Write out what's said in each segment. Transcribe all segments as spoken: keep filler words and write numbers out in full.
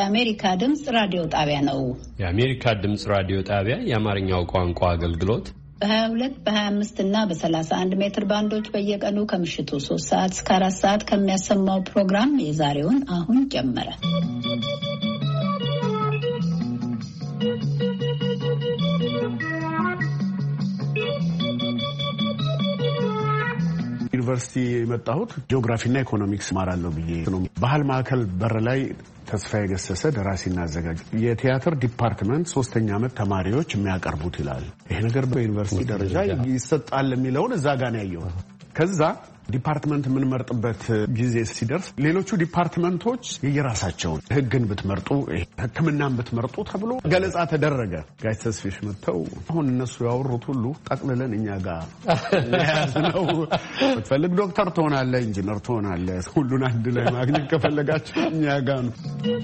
የአሜሪካ ድምጽ ራዲዮ ጣቢያ ነው። የአሜሪካ ድምጽ ራዲዮ ጣቢያ የአማርኛው ቋንቋ አገልግሎት በ22 በ25 እና በ31 ሜትር ባንዶች በየቀኑ ከምሽቱ ሶስት ሰዓት እስከ አራት ሰዓት ከሚያሰማው ፕሮግራም የዛሬውን አሁን ጀመረ። ዩኒቨርሲቲ የመጣሁት ጂኦግራፊና ኢኮኖሚክስ ማራለሁ ብዬ ነው። ባህል ማዕከል በር ላይ ተስፋዬ ገሰሰ ደራሲና አዘጋጅ የቲያትር ዲፓርትመንት ሶስተኛ ዓመት ተማሪዎች የሚያቀርቡት ይላል። ይሄ ነገር በዩኒቨርሲቲ ደረጃ ይሰጣል የሚለውን እዛ ጋር ነው ያየው። ከዛ ዲፓርትመንት ምን መርጥበት ጊዜ ሲደርስ ሌሎቹ ዲፓርትመንቶች የየራሳቸው ህግን ብትመርጡ ህክምናን ብትመርጡ ተብሎ ገለጻ ተደረገ። ጋሽ ተስፊሽ መጥተው አሁን እነሱ ያወሩት ሁሉ ጠቅልለን እኛ ጋር ያዝነው። ብትፈልግ ዶክተር ትሆናለህ፣ ኢንጂነር ትሆናለህ፣ ሁሉን አንድ ላይ ማግኘት ከፈለጋችሁ እኛ ጋር ነው።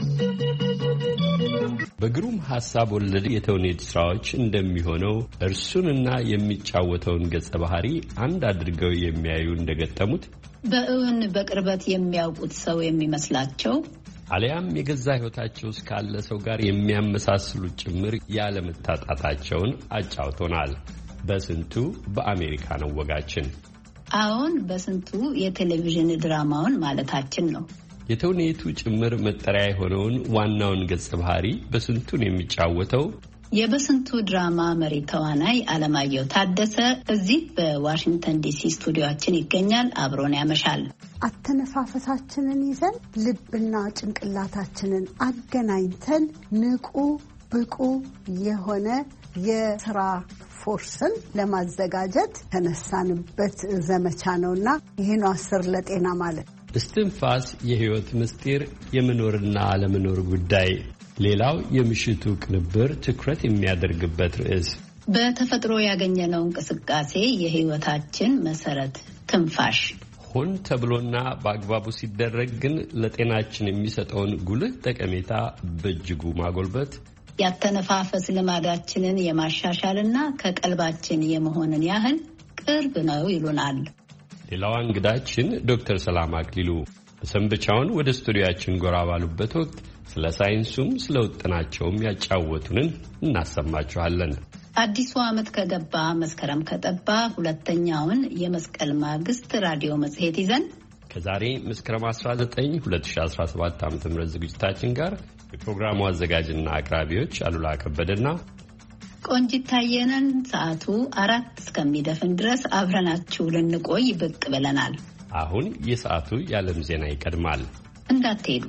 በግሩም ሐሳብ ወለድ የተውኔት ስራዎች እንደሚሆነው እርሱንና የሚጫወተውን ገጸ ባህሪ አንድ አድርገው የሚያዩ እንደገጠሙት በእውን በቅርበት የሚያውቁት ሰው የሚመስላቸው አሊያም የገዛ ህይወታቸው እስካለ ሰው ጋር የሚያመሳስሉ ጭምር ያለመታጣታቸውን አጫውቶናል። በስንቱ በአሜሪካ ነው ወጋችን። አሁን በስንቱ የቴሌቪዥን ድራማውን ማለታችን ነው። የተውኔቱ ጭምር መጠሪያ የሆነውን ዋናውን ገጸ ባህሪ በስንቱን የሚጫወተው የበስንቱ ድራማ መሪ ተዋናይ አለማየሁ ታደሰ እዚህ በዋሽንግተን ዲሲ ስቱዲዮአችን ይገኛል። አብሮን ያመሻል። አተነፋፈሳችንን ይዘን ልብና ጭንቅላታችንን አገናኝተን ንቁ ብቁ የሆነ የስራ ፎርስን ለማዘጋጀት ተነሳንበት ዘመቻ ነውና ይሄን አስር ለጤና ማለት እስትንፋስ የህይወት ምስጢር የመኖርና አለመኖር ጉዳይ ሌላው የምሽቱ ቅንብር ትኩረት የሚያደርግበት ርዕስ በተፈጥሮ ያገኘነው እንቅስቃሴ የህይወታችን መሰረት ትንፋሽ ሆን ተብሎና በአግባቡ ሲደረግ ግን ለጤናችን የሚሰጠውን ጉልህ ጠቀሜታ በእጅጉ ማጎልበት ያተነፋፈስ ልማዳችንን የማሻሻልና ከቀልባችን የመሆንን ያህል ቅርብ ነው ይሉናል። ሌላዋ እንግዳችን ዶክተር ሰላም አክሊሉ በሰንበቻውን ወደ ስቱዲዮአችን ጎራ ባሉበት ወቅት ስለ ሳይንሱም ስለ ውጥናቸውም ያጫወቱንን እናሰማችኋለን። አዲሱ ዓመት ከገባ መስከረም ከጠባ ሁለተኛውን የመስቀል ማግስት ራዲዮ መጽሔት ይዘን ከዛሬ መስከረም አስራ ዘጠኝ ሁለት ሺህ አስራ ሰባት ዓ.ም ዝግጅታችን ጋር የፕሮግራሙ አዘጋጅና አቅራቢዎች አሉላ ከበደና ቆንጂት ታየነን ሰዓቱ አራት እስከሚደፍን ድረስ አብረናችሁ ልንቆይ ብቅ ብለናል። አሁን የሰዓቱ የዓለም ዜና ይቀድማል። እንዳትሄዱ።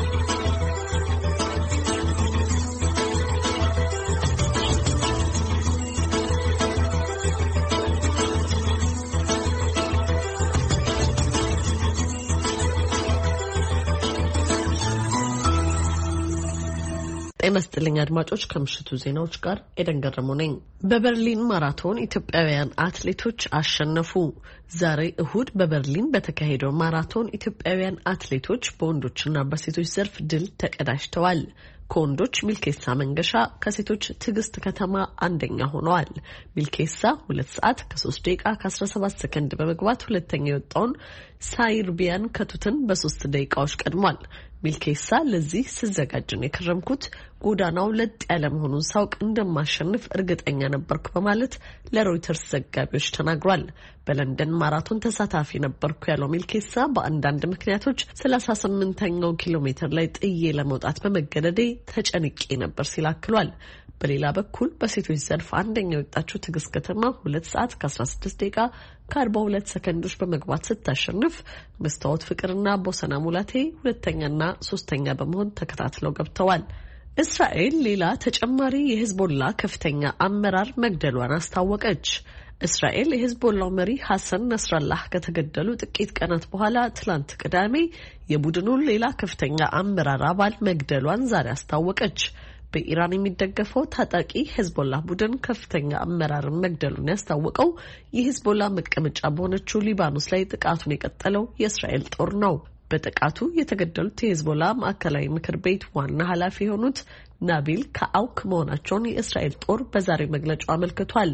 ጤና ይስጥልኝ አድማጮች፣ ከምሽቱ ዜናዎች ጋር ኤደን ገረሙ ነኝ። በበርሊን ማራቶን ኢትዮጵያውያን አትሌቶች አሸነፉ። ዛሬ እሁድ በበርሊን በተካሄደው ማራቶን ኢትዮጵያውያን አትሌቶች በወንዶችና በሴቶች ዘርፍ ድል ተቀዳጅተዋል። ከወንዶች ሚልኬሳ መንገሻ፣ ከሴቶች ትዕግስት ከተማ አንደኛ ሆነዋል። ሚልኬሳ ሁለት ሰዓት ከሶስት ደቂቃ ከአስራ ሰባት ሰከንድ በመግባት ሁለተኛ የወጣውን ሳይርቢያን ከቱትን በሶስት ደቂቃዎች ቀድሟል። ሚልኬሳ ለዚህ ስዘጋጅን የከረምኩት ጎዳናው ለጥ ያለ መሆኑን ሳውቅ እንደማሸንፍ እርግጠኛ ነበርኩ በማለት ለሮይተርስ ዘጋቢዎች ተናግሯል። በለንደን ማራቶን ተሳታፊ ነበርኩ ያለው ሚልኬሳ በአንዳንድ ምክንያቶች ሰላሳ ስምንተኛው ኪሎ ሜትር ላይ ጥዬ ለመውጣት በመገደዴ ተጨንቄ ነበር ሲል አክሏል። በሌላ በኩል በሴቶች ዘርፍ አንደኛ የወጣችው ትዕግስት ከተማ ሁለት ሰዓት ከአስራ ስድስት ደቂቃ ከአርባ ሁለት ሰከንዶች በመግባት ስታሸንፍ መስታወት ፍቅርና ቦሰና ሙላቴ ሁለተኛና ሶስተኛ በመሆን ተከታትለው ገብተዋል። እስራኤል ሌላ ተጨማሪ የሂዝቦላ ከፍተኛ አመራር መግደሏን አስታወቀች። እስራኤል የሂዝቦላው መሪ ሐሰን ነስራላህ ከተገደሉ ጥቂት ቀናት በኋላ ትላንት ቅዳሜ የቡድኑን ሌላ ከፍተኛ አመራር አባል መግደሏን ዛሬ አስታወቀች። በኢራን የሚደገፈው ታጣቂ ሂዝቦላ ቡድን ከፍተኛ አመራርን መግደሉን ያስታወቀው የሂዝቦላ መቀመጫ በሆነችው ሊባኖስ ላይ ጥቃቱን የቀጠለው የእስራኤል ጦር ነው። በጥቃቱ የተገደሉት የሂዝቦላ ማዕከላዊ ምክር ቤት ዋና ኃላፊ የሆኑት ናቢል ካአውክ መሆናቸውን የእስራኤል ጦር በዛሬው መግለጫው አመልክቷል።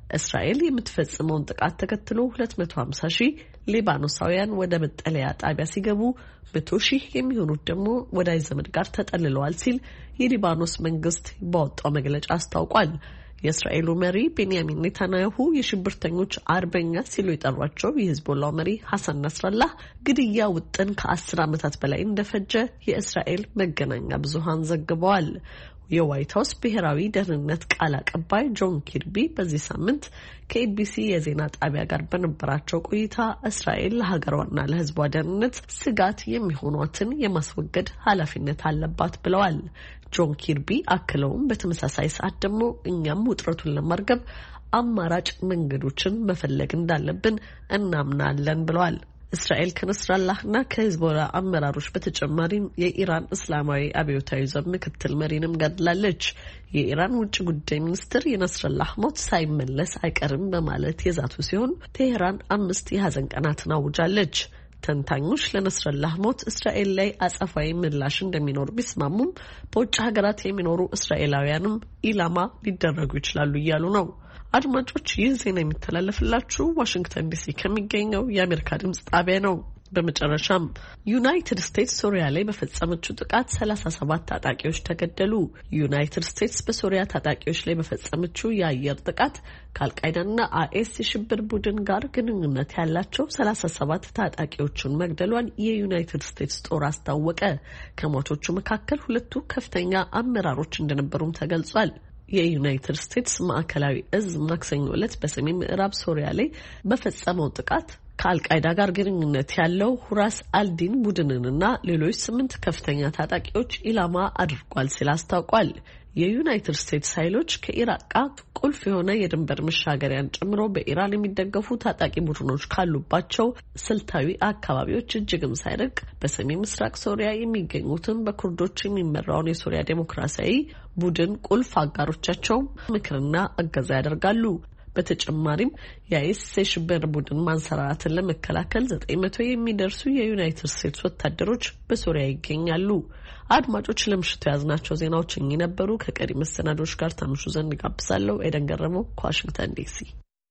እስራኤል የምትፈጽመውን ጥቃት ተከትሎ ሁለት መቶ ሃምሳ ሺህ ሊባኖሳውያን ወደ መጠለያ ጣቢያ ሲገቡ መቶ ሺህ የሚሆኑት ደግሞ ወዳጅ ዘመድ ጋር ተጠልለዋል ሲል የሊባኖስ መንግስት ባወጣው መግለጫ አስታውቋል። የእስራኤሉ መሪ ቤንያሚን ኔታንያሁ የሽብርተኞች አርበኛ ሲሉ የጠሯቸው የሂዝቦላው መሪ ሐሰን ነስራላህ ግድያ ውጥን ከአስር ዓመታት በላይ እንደፈጀ የእስራኤል መገናኛ ብዙሃን ዘግበዋል። የዋይት ሀውስ ብሔራዊ ደህንነት ቃል አቀባይ ጆን ኪርቢ በዚህ ሳምንት ከኤቢሲ የዜና ጣቢያ ጋር በነበራቸው ቆይታ እስራኤል ለሀገሯና ለሕዝቧ ደህንነት ስጋት የሚሆኗትን የማስወገድ ኃላፊነት አለባት ብለዋል። ጆን ኪርቢ አክለውም በተመሳሳይ ሰዓት ደግሞ እኛም ውጥረቱን ለማርገብ አማራጭ መንገዶችን መፈለግ እንዳለብን እናምናለን ብለዋል። እስራኤል ከነስራላህና ከሂዝቦላ አመራሮች በተጨማሪም የኢራን እስላማዊ አብዮታዊ ዘብ ምክትል መሪንም ገድላለች። የኢራን ውጭ ጉዳይ ሚኒስትር የነስራላህ ሞት ሳይመለስ አይቀርም በማለት የዛቱ ሲሆን ቴሄራን አምስት የሀዘን ቀናትን አውጃለች። ተንታኞች ለነስራላህ ሞት እስራኤል ላይ አጸፋዊ ምላሽ እንደሚኖር ቢስማሙም በውጭ ሀገራት የሚኖሩ እስራኤላውያንም ኢላማ ሊደረጉ ይችላሉ እያሉ ነው። አድማጮች ይህ ዜና የሚተላለፍላችሁ ዋሽንግተን ዲሲ ከሚገኘው የአሜሪካ ድምጽ ጣቢያ ነው። በመጨረሻም ዩናይትድ ስቴትስ ሶሪያ ላይ በፈጸመችው ጥቃት ሰላሳ ሰባት ታጣቂዎች ተገደሉ። ዩናይትድ ስቴትስ በሶሪያ ታጣቂዎች ላይ በፈጸመችው የአየር ጥቃት ከአልቃይዳና አይኤስ የሽብር ቡድን ጋር ግንኙነት ያላቸው ሰላሳ ሰባት ታጣቂዎችን መግደሏን የዩናይትድ ስቴትስ ጦር አስታወቀ። ከሟቾቹ መካከል ሁለቱ ከፍተኛ አመራሮች እንደነበሩም ተገልጿል። የዩናይትድ ስቴትስ ማዕከላዊ እዝ ማክሰኞ ዕለት በሰሜን ምዕራብ ሶሪያ ላይ በፈጸመው ጥቃት ከአልቃይዳ ጋር ግንኙነት ያለው ሁራስ አልዲን ቡድንንና ሌሎች ስምንት ከፍተኛ ታጣቂዎች ኢላማ አድርጓል ሲል አስታውቋል። የዩናይትድ ስቴትስ ኃይሎች ከኢራቅ ጋር ቁልፍ የሆነ የድንበር መሻገሪያን ጨምሮ በኢራን የሚደገፉ ታጣቂ ቡድኖች ካሉባቸው ስልታዊ አካባቢዎች እጅግም ሳይርቅ በሰሜን ምስራቅ ሶሪያ የሚገኙትን በኩርዶች የሚመራውን የሶሪያ ዴሞክራሲያዊ ቡድን ቁልፍ አጋሮቻቸው ምክርና እገዛ ያደርጋሉ። በተጨማሪም የአይኤስ የሽብር ቡድን ማንሰራራትን ለመከላከል ዘጠኝ መቶ የሚደርሱ የዩናይትድ ስቴትስ ወታደሮች በሶሪያ ይገኛሉ። አድማጮች ለምሽቱ ያዝናቸው ዜናዎች እኚህ ነበሩ። ከቀሪ መሰናዶች ጋር ታምሹ ዘንድ ጋብዛለሁ። ኤደን ገረመው ከዋሽንግተን ዲሲ።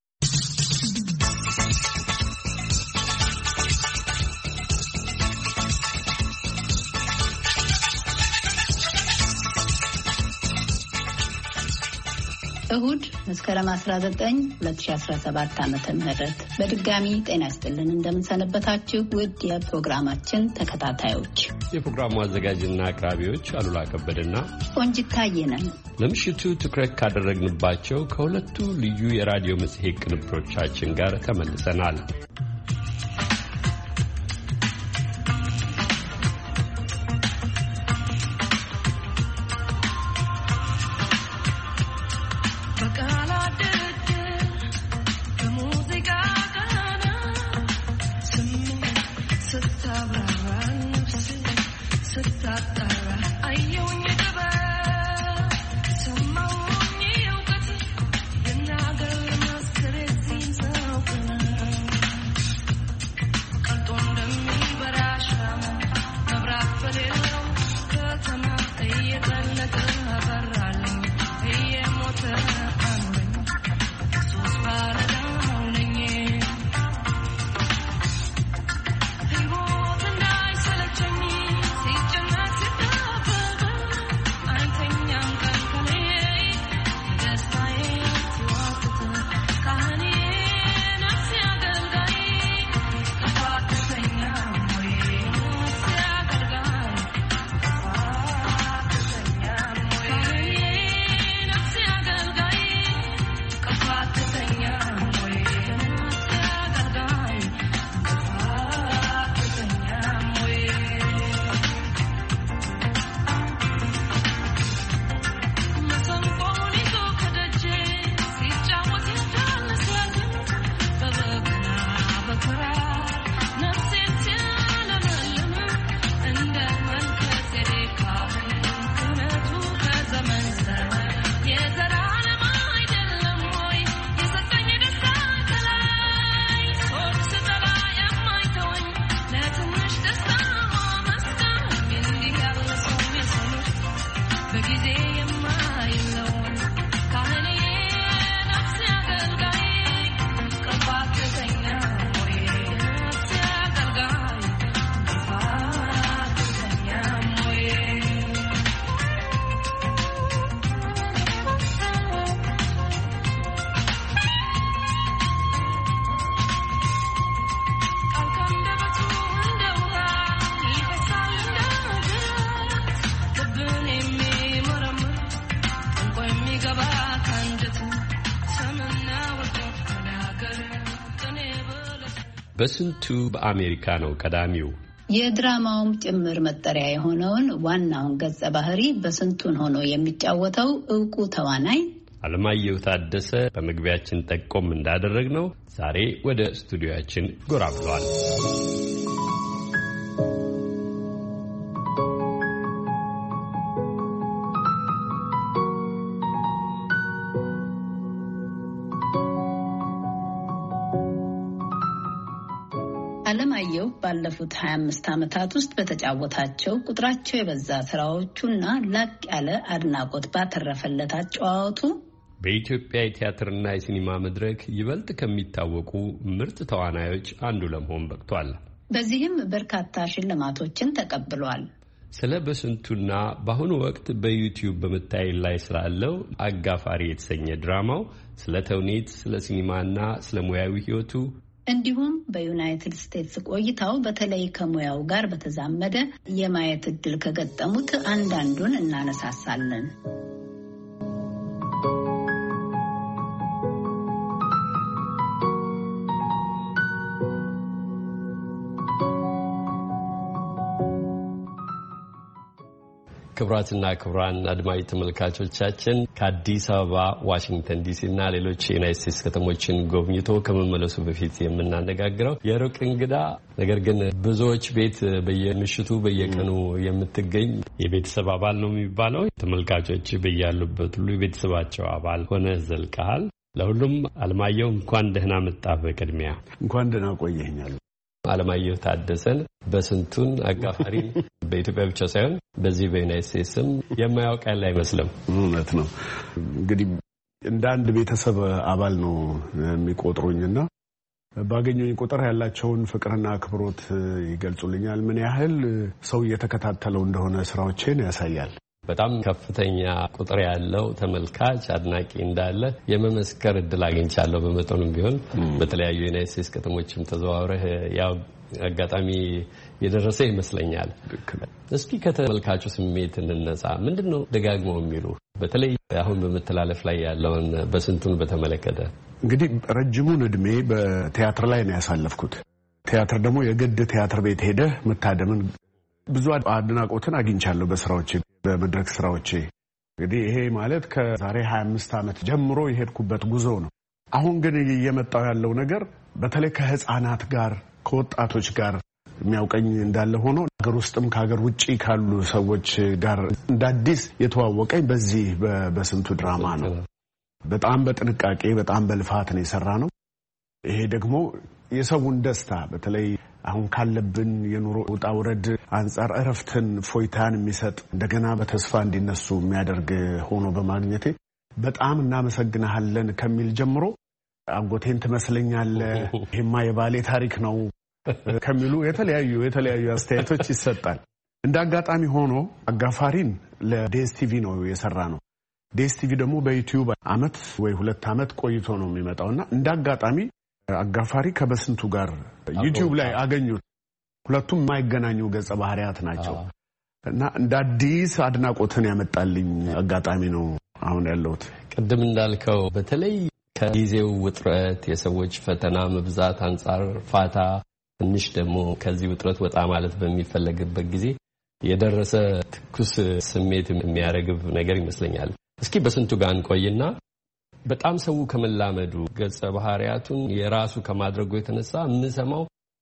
እሁድ መስከረም አስራ ዘጠኝ ሁለት ሺህ አስራ ሰባት ዓመተ ምህረት በድጋሚ ጤና ይስጥልን። እንደምንሰነበታችሁ ውድ የፕሮግራማችን ተከታታዮች። የፕሮግራሙ አዘጋጅና አቅራቢዎች አሉላ ከበደና ቆንጂት ታየ ነን። ለምሽቱ ትኩረት ካደረግንባቸው ከሁለቱ ልዩ የራዲዮ መጽሔት ቅንብሮቻችን ጋር ተመልሰናል። በስንቱ በአሜሪካ ነው ቀዳሚው። የድራማውም ጭምር መጠሪያ የሆነውን ዋናውን ገጸ ባህሪ በስንቱን ሆኖ የሚጫወተው ዕውቁ ተዋናይ አለማየሁ ታደሰ በመግቢያችን ጠቆም እንዳደረግነው ዛሬ ወደ ስቱዲዮአችን ጎራ ብሏል። አለማየሁ ባለፉት ሀያ አምስት ዓመታት ውስጥ በተጫወታቸው ቁጥራቸው የበዛ ስራዎቹና ላቅ ያለ አድናቆት ባተረፈለት አጨዋወቱ በኢትዮጵያ የቲያትርና የሲኒማ መድረክ ይበልጥ ከሚታወቁ ምርጥ ተዋናዮች አንዱ ለመሆን በቅቷል። በዚህም በርካታ ሽልማቶችን ተቀብሏል። ስለ በስንቱና በአሁኑ ወቅት በዩቲዩብ በመታየት ላይ ስላለው አጋፋሪ የተሰኘ ድራማው፣ ስለ ተውኔት፣ ስለ ሲኒማና ስለ ሙያዊ ህይወቱ እንዲሁም በዩናይትድ ስቴትስ ቆይታው በተለይ ከሙያው ጋር በተዛመደ የማየት እድል ከገጠሙት አንዳንዱን እናነሳሳለን። ክቡራትና ክቡራን አድማጭ ተመልካቾቻችን ከአዲስ አበባ፣ ዋሽንግተን ዲሲ እና ሌሎች የዩናይትድ ስቴትስ ከተሞችን ጎብኝቶ ከመመለሱ በፊት የምናነጋግረው የሩቅ እንግዳ ነገር ግን ብዙዎች ቤት በየምሽቱ በየቀኑ የምትገኝ የቤተሰብ አባል ነው የሚባለው። ተመልካቾች በያሉበት ሁሉ የቤተሰባቸው አባል ሆነ ዘልቀሃል። ለሁሉም አለማየሁ እንኳን ደህና መጣህ። በቅድሚያ እንኳን ደህና ቆየኛል። አለማየሁ ታደሰን በስንቱን አጋፋሪ በኢትዮጵያ ብቻ ሳይሆን በዚህ በዩናይትድ ስቴትስም የማያውቅ ያለ አይመስልም። እውነት ነው። እንግዲህ እንደ አንድ ቤተሰብ አባል ነው የሚቆጥሩኝና ባገኙኝ ቁጥር ያላቸውን ፍቅርና አክብሮት ይገልጹልኛል። ምን ያህል ሰው እየተከታተለው እንደሆነ ስራዎችን ያሳያል። በጣም ከፍተኛ ቁጥር ያለው ተመልካች አድናቂ እንዳለ የመመስከር እድል አግኝቻለሁ። በመጠኑም ቢሆን በተለያዩ ዩናይትድ ስቴትስ ከተሞችም ተዘዋውረህ ያው አጋጣሚ የደረሰ ይመስለኛል። እስኪ ከተመልካቹ ስሜት እንነሳ። ምንድነው ደጋግመው የሚሉ በተለይ አሁን በመተላለፍ ላይ ያለውን በስንቱን በተመለከተ? እንግዲህ ረጅሙን እድሜ በቲያትር ላይ ነው ያሳለፍኩት። ቲያትር ደግሞ የግድ ቲያትር ቤት ሄደህ መታደምን ብዙ አድናቆትን አግኝቻለሁ በስራዎቼ በመድረክ ስራዎቼ። እንግዲህ ይሄ ማለት ከዛሬ ሀያ አምስት ዓመት ጀምሮ የሄድኩበት ጉዞ ነው። አሁን ግን እየመጣው ያለው ነገር በተለይ ከህፃናት ጋር ከወጣቶች ጋር የሚያውቀኝ እንዳለ ሆኖ ሀገር ውስጥም ከሀገር ውጪ ካሉ ሰዎች ጋር እንዳዲስ የተዋወቀኝ በዚህ በስንቱ ድራማ ነው። በጣም በጥንቃቄ በጣም በልፋት ነው የሰራ ነው። ይሄ ደግሞ የሰውን ደስታ በተለይ አሁን ካለብን የኑሮ ውጣ ውረድ አንጻር እረፍትን ፎይታን የሚሰጥ እንደገና በተስፋ እንዲነሱ የሚያደርግ ሆኖ በማግኘቴ በጣም እናመሰግናለን ከሚል ጀምሮ አጎቴን ትመስለኛለህ፣ ይሄማ የባሌ ታሪክ ነው ከሚሉ የተለያዩ የተለያዩ አስተያየቶች ይሰጣል። እንደ አጋጣሚ ሆኖ አጋፋሪን ለዲኤስቲቪ ነው የሰራ ነው። ዲኤስቲቪ ደግሞ በዩቲዩብ አመት ወይ ሁለት አመት ቆይቶ ነው የሚመጣውና እንደ አጋጣሚ አጋፋሪ ከበስንቱ ጋር ዩቲዩብ ላይ አገኙት። ሁለቱም የማይገናኙ ገጸ ባህሪያት ናቸው እና እንደ አዲስ አድናቆትን ያመጣልኝ አጋጣሚ ነው አሁን ያለሁት። ቅድም እንዳልከው በተለይ ከጊዜው ውጥረት የሰዎች ፈተና መብዛት አንጻር ፋታ ትንሽ ደግሞ ከዚህ ውጥረት ወጣ ማለት በሚፈለግበት ጊዜ የደረሰ ትኩስ ስሜት የሚያረግብ ነገር ይመስለኛል። እስኪ በስንቱ ጋር እንቆይና በጣም ሰው ከመላመዱ ገጸ ባህሪያቱን የራሱ ከማድረጉ የተነሳ የምሰማው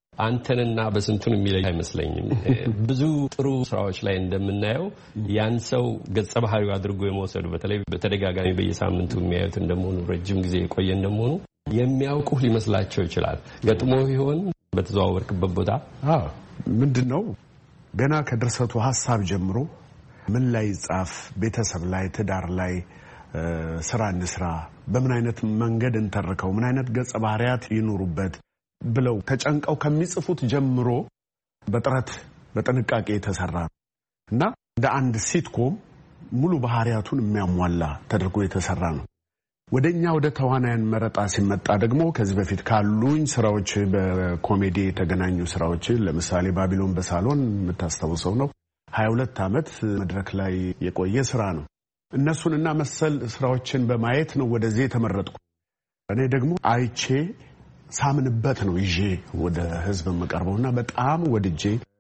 አንተንና በስንቱን የሚለይ አይመስለኝም። ብዙ ጥሩ ስራዎች ላይ እንደምናየው ያን ሰው ገጸ ባህሪው አድርጎ የመውሰዱ በተለይ በተደጋጋሚ በየሳምንቱ የሚያዩት እንደመሆኑ ረጅም ጊዜ የቆየ እንደመሆኑ የሚያውቁህ ሊመስላቸው ይችላል። ገጥሞ ይሆን በተዘዋወርክበት ቦታ? አዎ ምንድነው ገና ከድርሰቱ ሐሳብ ጀምሮ ምን ላይ ጻፍ፣ ቤተሰብ ላይ፣ ትዳር ላይ ስራ እንስራ፣ በምን አይነት መንገድ እንተርከው፣ ምን አይነት ገጸ ባህሪያት ይኖሩበት ብለው ተጨንቀው ከሚጽፉት ጀምሮ በጥረት በጥንቃቄ የተሰራ እና እንደ አንድ ሲትኮም ሙሉ ባህሪያቱን የሚያሟላ ተደርጎ የተሰራ ነው። ወደኛ ወደ ተዋናያን መረጣ ሲመጣ ደግሞ ከዚህ በፊት ካሉኝ ስራዎች በኮሜዲ የተገናኙ ስራዎች ለምሳሌ ባቢሎን በሳሎን የምታስታውሰው ነው። ሀያ ሁለት አመት መድረክ ላይ የቆየ ስራ ነው። እነሱንና መሰል ስራዎችን በማየት ነው ወደዚህ የተመረጥኩ። እኔ ደግሞ አይቼ ሳምንበት ነው ይዤ ወደ ህዝብ መቀርበውና በጣም ወድጄ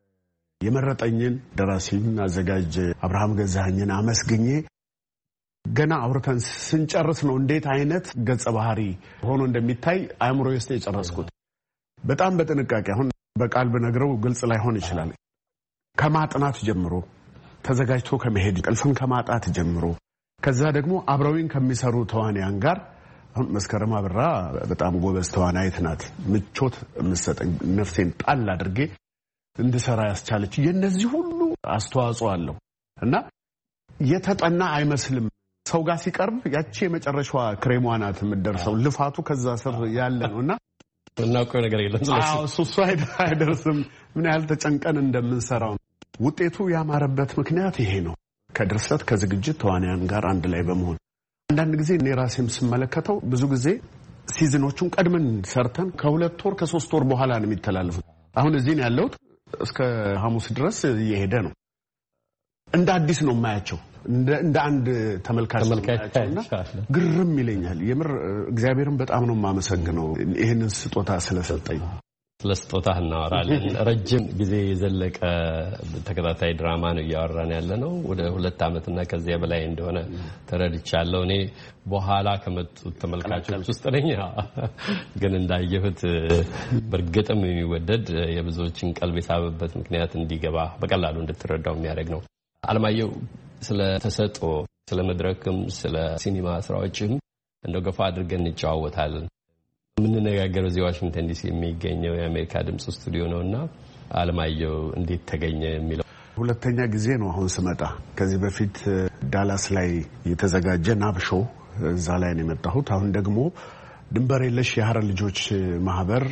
የመረጠኝን ደራሲና አዘጋጅ አብርሃም ገዛኸኝን አመስግኜ ገና አውርተን ስንጨርስ ነው እንዴት አይነት ገጸ ባህሪ ሆኖ እንደሚታይ አእምሮ ውስጥ የጨረስኩት። በጣም በጥንቃቄ አሁን በቃል በነገረው ግልጽ ላይሆን ይችላል። ከማጥናት ጀምሮ ተዘጋጅቶ ከመሄድ ቀልፍን ከማጣት ጀምሮ ከዛ ደግሞ አብረውኝ ከሚሰሩ ተዋንያን ጋር አሁን መስከረም አብራ በጣም ጎበዝ ተዋናይት ናት። ምቾት የምትሰጠኝ ነፍሴን ጣል አድርጌ እንድሰራ ያስቻለች የነዚህ ሁሉ አስተዋጽኦ አለው እና የተጠና አይመስልም። ሰው ጋር ሲቀርብ ያቺ የመጨረሻዋ ክሬሟ ናት የምትደርሰው። ልፋቱ ከዛ ስር ያለ ነውና እናውቀው ነገር የለም ስለዚህ አዎ እሱ አይደርስም። ምን ያህል ተጨንቀን እንደምንሰራው ውጤቱ ያማረበት ምክንያት ይሄ ነው። ከድርሰት ከዝግጅት ተዋንያን ጋር አንድ ላይ በመሆን አንዳንድ ጊዜ እኔ ራሴም ስመለከተው ብዙ ጊዜ ሲዝኖቹን ቀድመን ሰርተን ከሁለት ወር ከሶስት ወር በኋላ ነው የሚተላለፉት። አሁን እዚህ ነው ያለሁት እስከ ሐሙስ ድረስ እየሄደ ነው። እንደ አዲስ ነው የማያቸው እንደ አንድ ተመልካች ተመልካችና ግርም ይለኛል። የምር እግዚአብሔርን በጣም ነው የማመሰግነው ይሄንን ስጦታ ስለሰጠኝ። ስለስጦታህ እናወራለን። ረጅም ጊዜ የዘለቀ ተከታታይ ድራማ ነው እያወራን ያለነው። ወደ ሁለት ዓመትና ከዚያ በላይ እንደሆነ ተረድቻለሁ። እኔ በኋላ ከመጡት ተመልካቾች ውስጥ ነኝ። ግን እንዳየሁት በርግጥም የሚወደድ የብዙዎችን ቀልብ የሳበበት ምክንያት እንዲገባ በቀላሉ እንድትረዳው የሚያደርግ ነው። አለማየሁ ስለ ተሰጥኦ ስለ መድረክም ስለ ሲኒማ ስራዎችም እንደው ገፋ አድርገን እንጨዋወታለን። የምንነጋገረው እዚህ ዋሽንግተን ዲሲ የሚገኘው የአሜሪካ ድምጽ ስቱዲዮ ነውና አለማየሁ እንዴት ተገኘ የሚለው ሁለተኛ ጊዜ ነው አሁን ስመጣ። ከዚህ በፊት ዳላስ ላይ የተዘጋጀ ናብሾ እዛ ላይ ነው የመጣሁት። አሁን ደግሞ ድንበር የለሽ የሐረር ልጆች ማህበር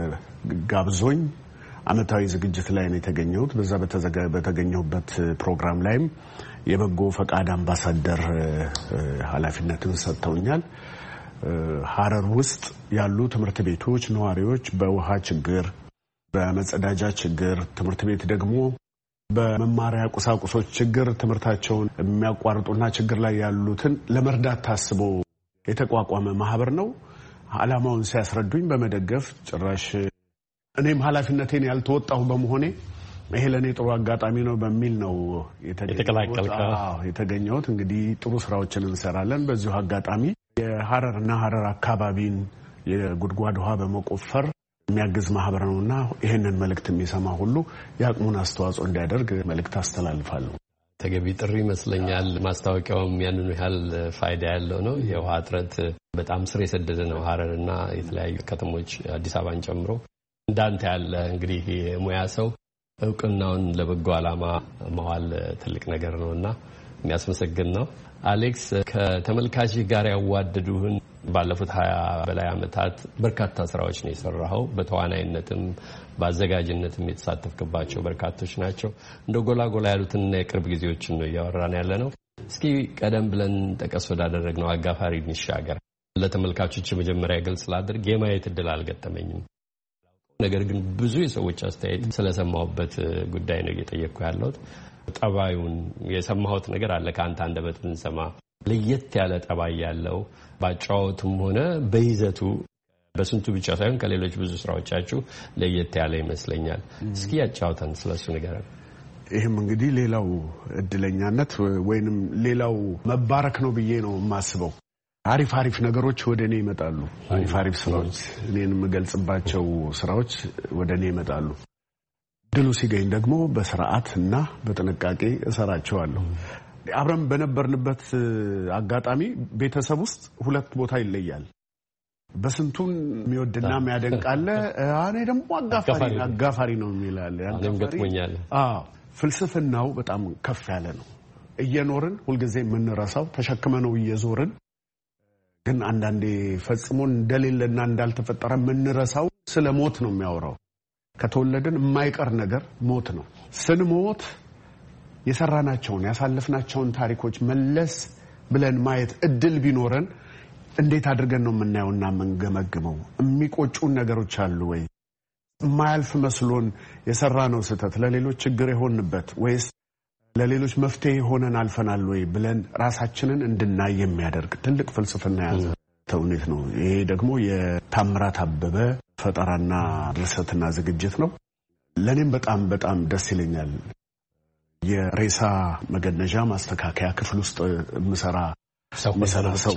ጋብዞኝ አመታዊ ዝግጅት ላይ ነው የተገኘሁት። በዛ በተገኘሁበት ፕሮግራም ላይም የበጎ ፈቃድ አምባሳደር ኃላፊነትን ሰጥተውኛል። ሐረር ውስጥ ያሉ ትምህርት ቤቶች ነዋሪዎች በውሃ ችግር፣ በመጸዳጃ ችግር፣ ትምህርት ቤት ደግሞ በመማሪያ ቁሳቁሶች ችግር ትምህርታቸውን የሚያቋርጡና ችግር ላይ ያሉትን ለመርዳት ታስቦ የተቋቋመ ማህበር ነው። ዓላማውን ሲያስረዱኝ በመደገፍ ጭራሽ እኔም ኃላፊነቴን ያልተወጣሁ በመሆኔ ይሄ ለኔ ጥሩ አጋጣሚ ነው በሚል ነው የተገኘሁት። እንግዲህ ጥሩ ስራዎችን እንሰራለን። በዚሁ አጋጣሚ የሐረርና ሐረር አካባቢን የጉድጓድ ውሃ በመቆፈር የሚያግዝ ማህበር ነውና ይሄንን መልእክት የሚሰማ ሁሉ የአቅሙን አስተዋጽኦ እንዲያደርግ መልእክት አስተላልፋለሁ። ተገቢ ጥሪ ይመስለኛል። ማስታወቂያውም ያንኑ ያህል ፋይዳ ያለው ነው። የውሃ እጥረት በጣም ስር የሰደደ ነው። ሐረርና የተለያዩ ከተሞች አዲስ አበባን ጨምሮ እንዳንተ ያለ እንግዲህ የሙያ ሰው እውቅናውን ለበጎ ዓላማ መዋል ትልቅ ነገር ነውና የሚያስመሰግን ነው። አሌክስ ከተመልካች ጋር ያዋደዱህን ባለፉት ሀያ በላይ ዓመታት በርካታ ስራዎች ነው የሰራኸው። በተዋናይነትም በአዘጋጅነትም የተሳተፍክባቸው በርካቶች ናቸው። እንደ ጎላ ጎላ ያሉትና የቅርብ ጊዜዎችን ነው እያወራን ያለ ነው። እስኪ ቀደም ብለን ጠቀስ ወዳደረግነው አጋፋሪ እንሻገር። ለተመልካቾች መጀመሪያ ግልጽ ላድርግ፣ የማየት እድል አልገጠመኝም። ነገር ግን ብዙ የሰዎች አስተያየት ስለሰማሁበት ጉዳይ ነው እየጠየቅኩ ያለሁት። ጠባዩን የሰማሁት ነገር አለ ከአንተ አንደበት ብንሰማ ለየት ያለ ጠባይ ያለው ባጫወቱም ሆነ በይዘቱ በስንቱ ብቻ ሳይሆን ከሌሎች ብዙ ስራዎቻችሁ ለየት ያለ ይመስለኛል። እስኪ ያጫውተን ስለሱ ነገር። ይህም እንግዲህ ሌላው እድለኛነት ወይንም ሌላው መባረክ ነው ብዬ ነው የማስበው። አሪፍ አሪፍ ነገሮች ወደኔ ይመጣሉ። አሪፍ አሪፍ ስራዎች እኔን የምገልጽባቸው ስራዎች ወደኔ ይመጣሉ። ድሉ ሲገኝ ደግሞ በስርዓት እና በጥንቃቄ እሰራቸዋለሁ። አብረን በነበርንበት አጋጣሚ ቤተሰብ ውስጥ ሁለት ቦታ ይለያል። በስንቱን የሚወድና የሚያደንቃለ፣ እኔ ደግሞ አጋፋሪ አጋፋሪ ነው የሚላል። ያንገጥሞኛል። አዎ ፍልስፍናው በጣም ከፍ ያለ ነው። እየኖርን ሁልጊዜ የምንረሳው ተሸክመነው እየዞርን ግን አንዳንዴ ፈጽሞ እንደሌለና እንዳልተፈጠረ የምንረሳው ስለ ሞት ነው የሚያወራው። ከተወለድን የማይቀር ነገር ሞት ነው። ስንሞት የሰራናቸውን ያሳለፍናቸውን ታሪኮች መለስ ብለን ማየት እድል ቢኖረን እንዴት አድርገን ነው የምናየውና የምንገመግመው? የሚቆጩን ነገሮች አሉ ወይ? የማያልፍ መስሎን የሰራነው ስህተት ለሌሎች ችግር የሆንበት ወይስ ለሌሎች መፍትሄ ሆነን አልፈናል ወይ ብለን ራሳችንን እንድናይ የሚያደርግ ትልቅ ፍልስፍና ያዘ ተውኔት ነው። ይሄ ደግሞ የታምራት አበበ ፈጠራና ድርሰትና ዝግጅት ነው። ለኔም በጣም በጣም ደስ ይለኛል። የሬሳ መገነዣ ማስተካከያ ክፍል ውስጥ ምሰራ ሰው ሰው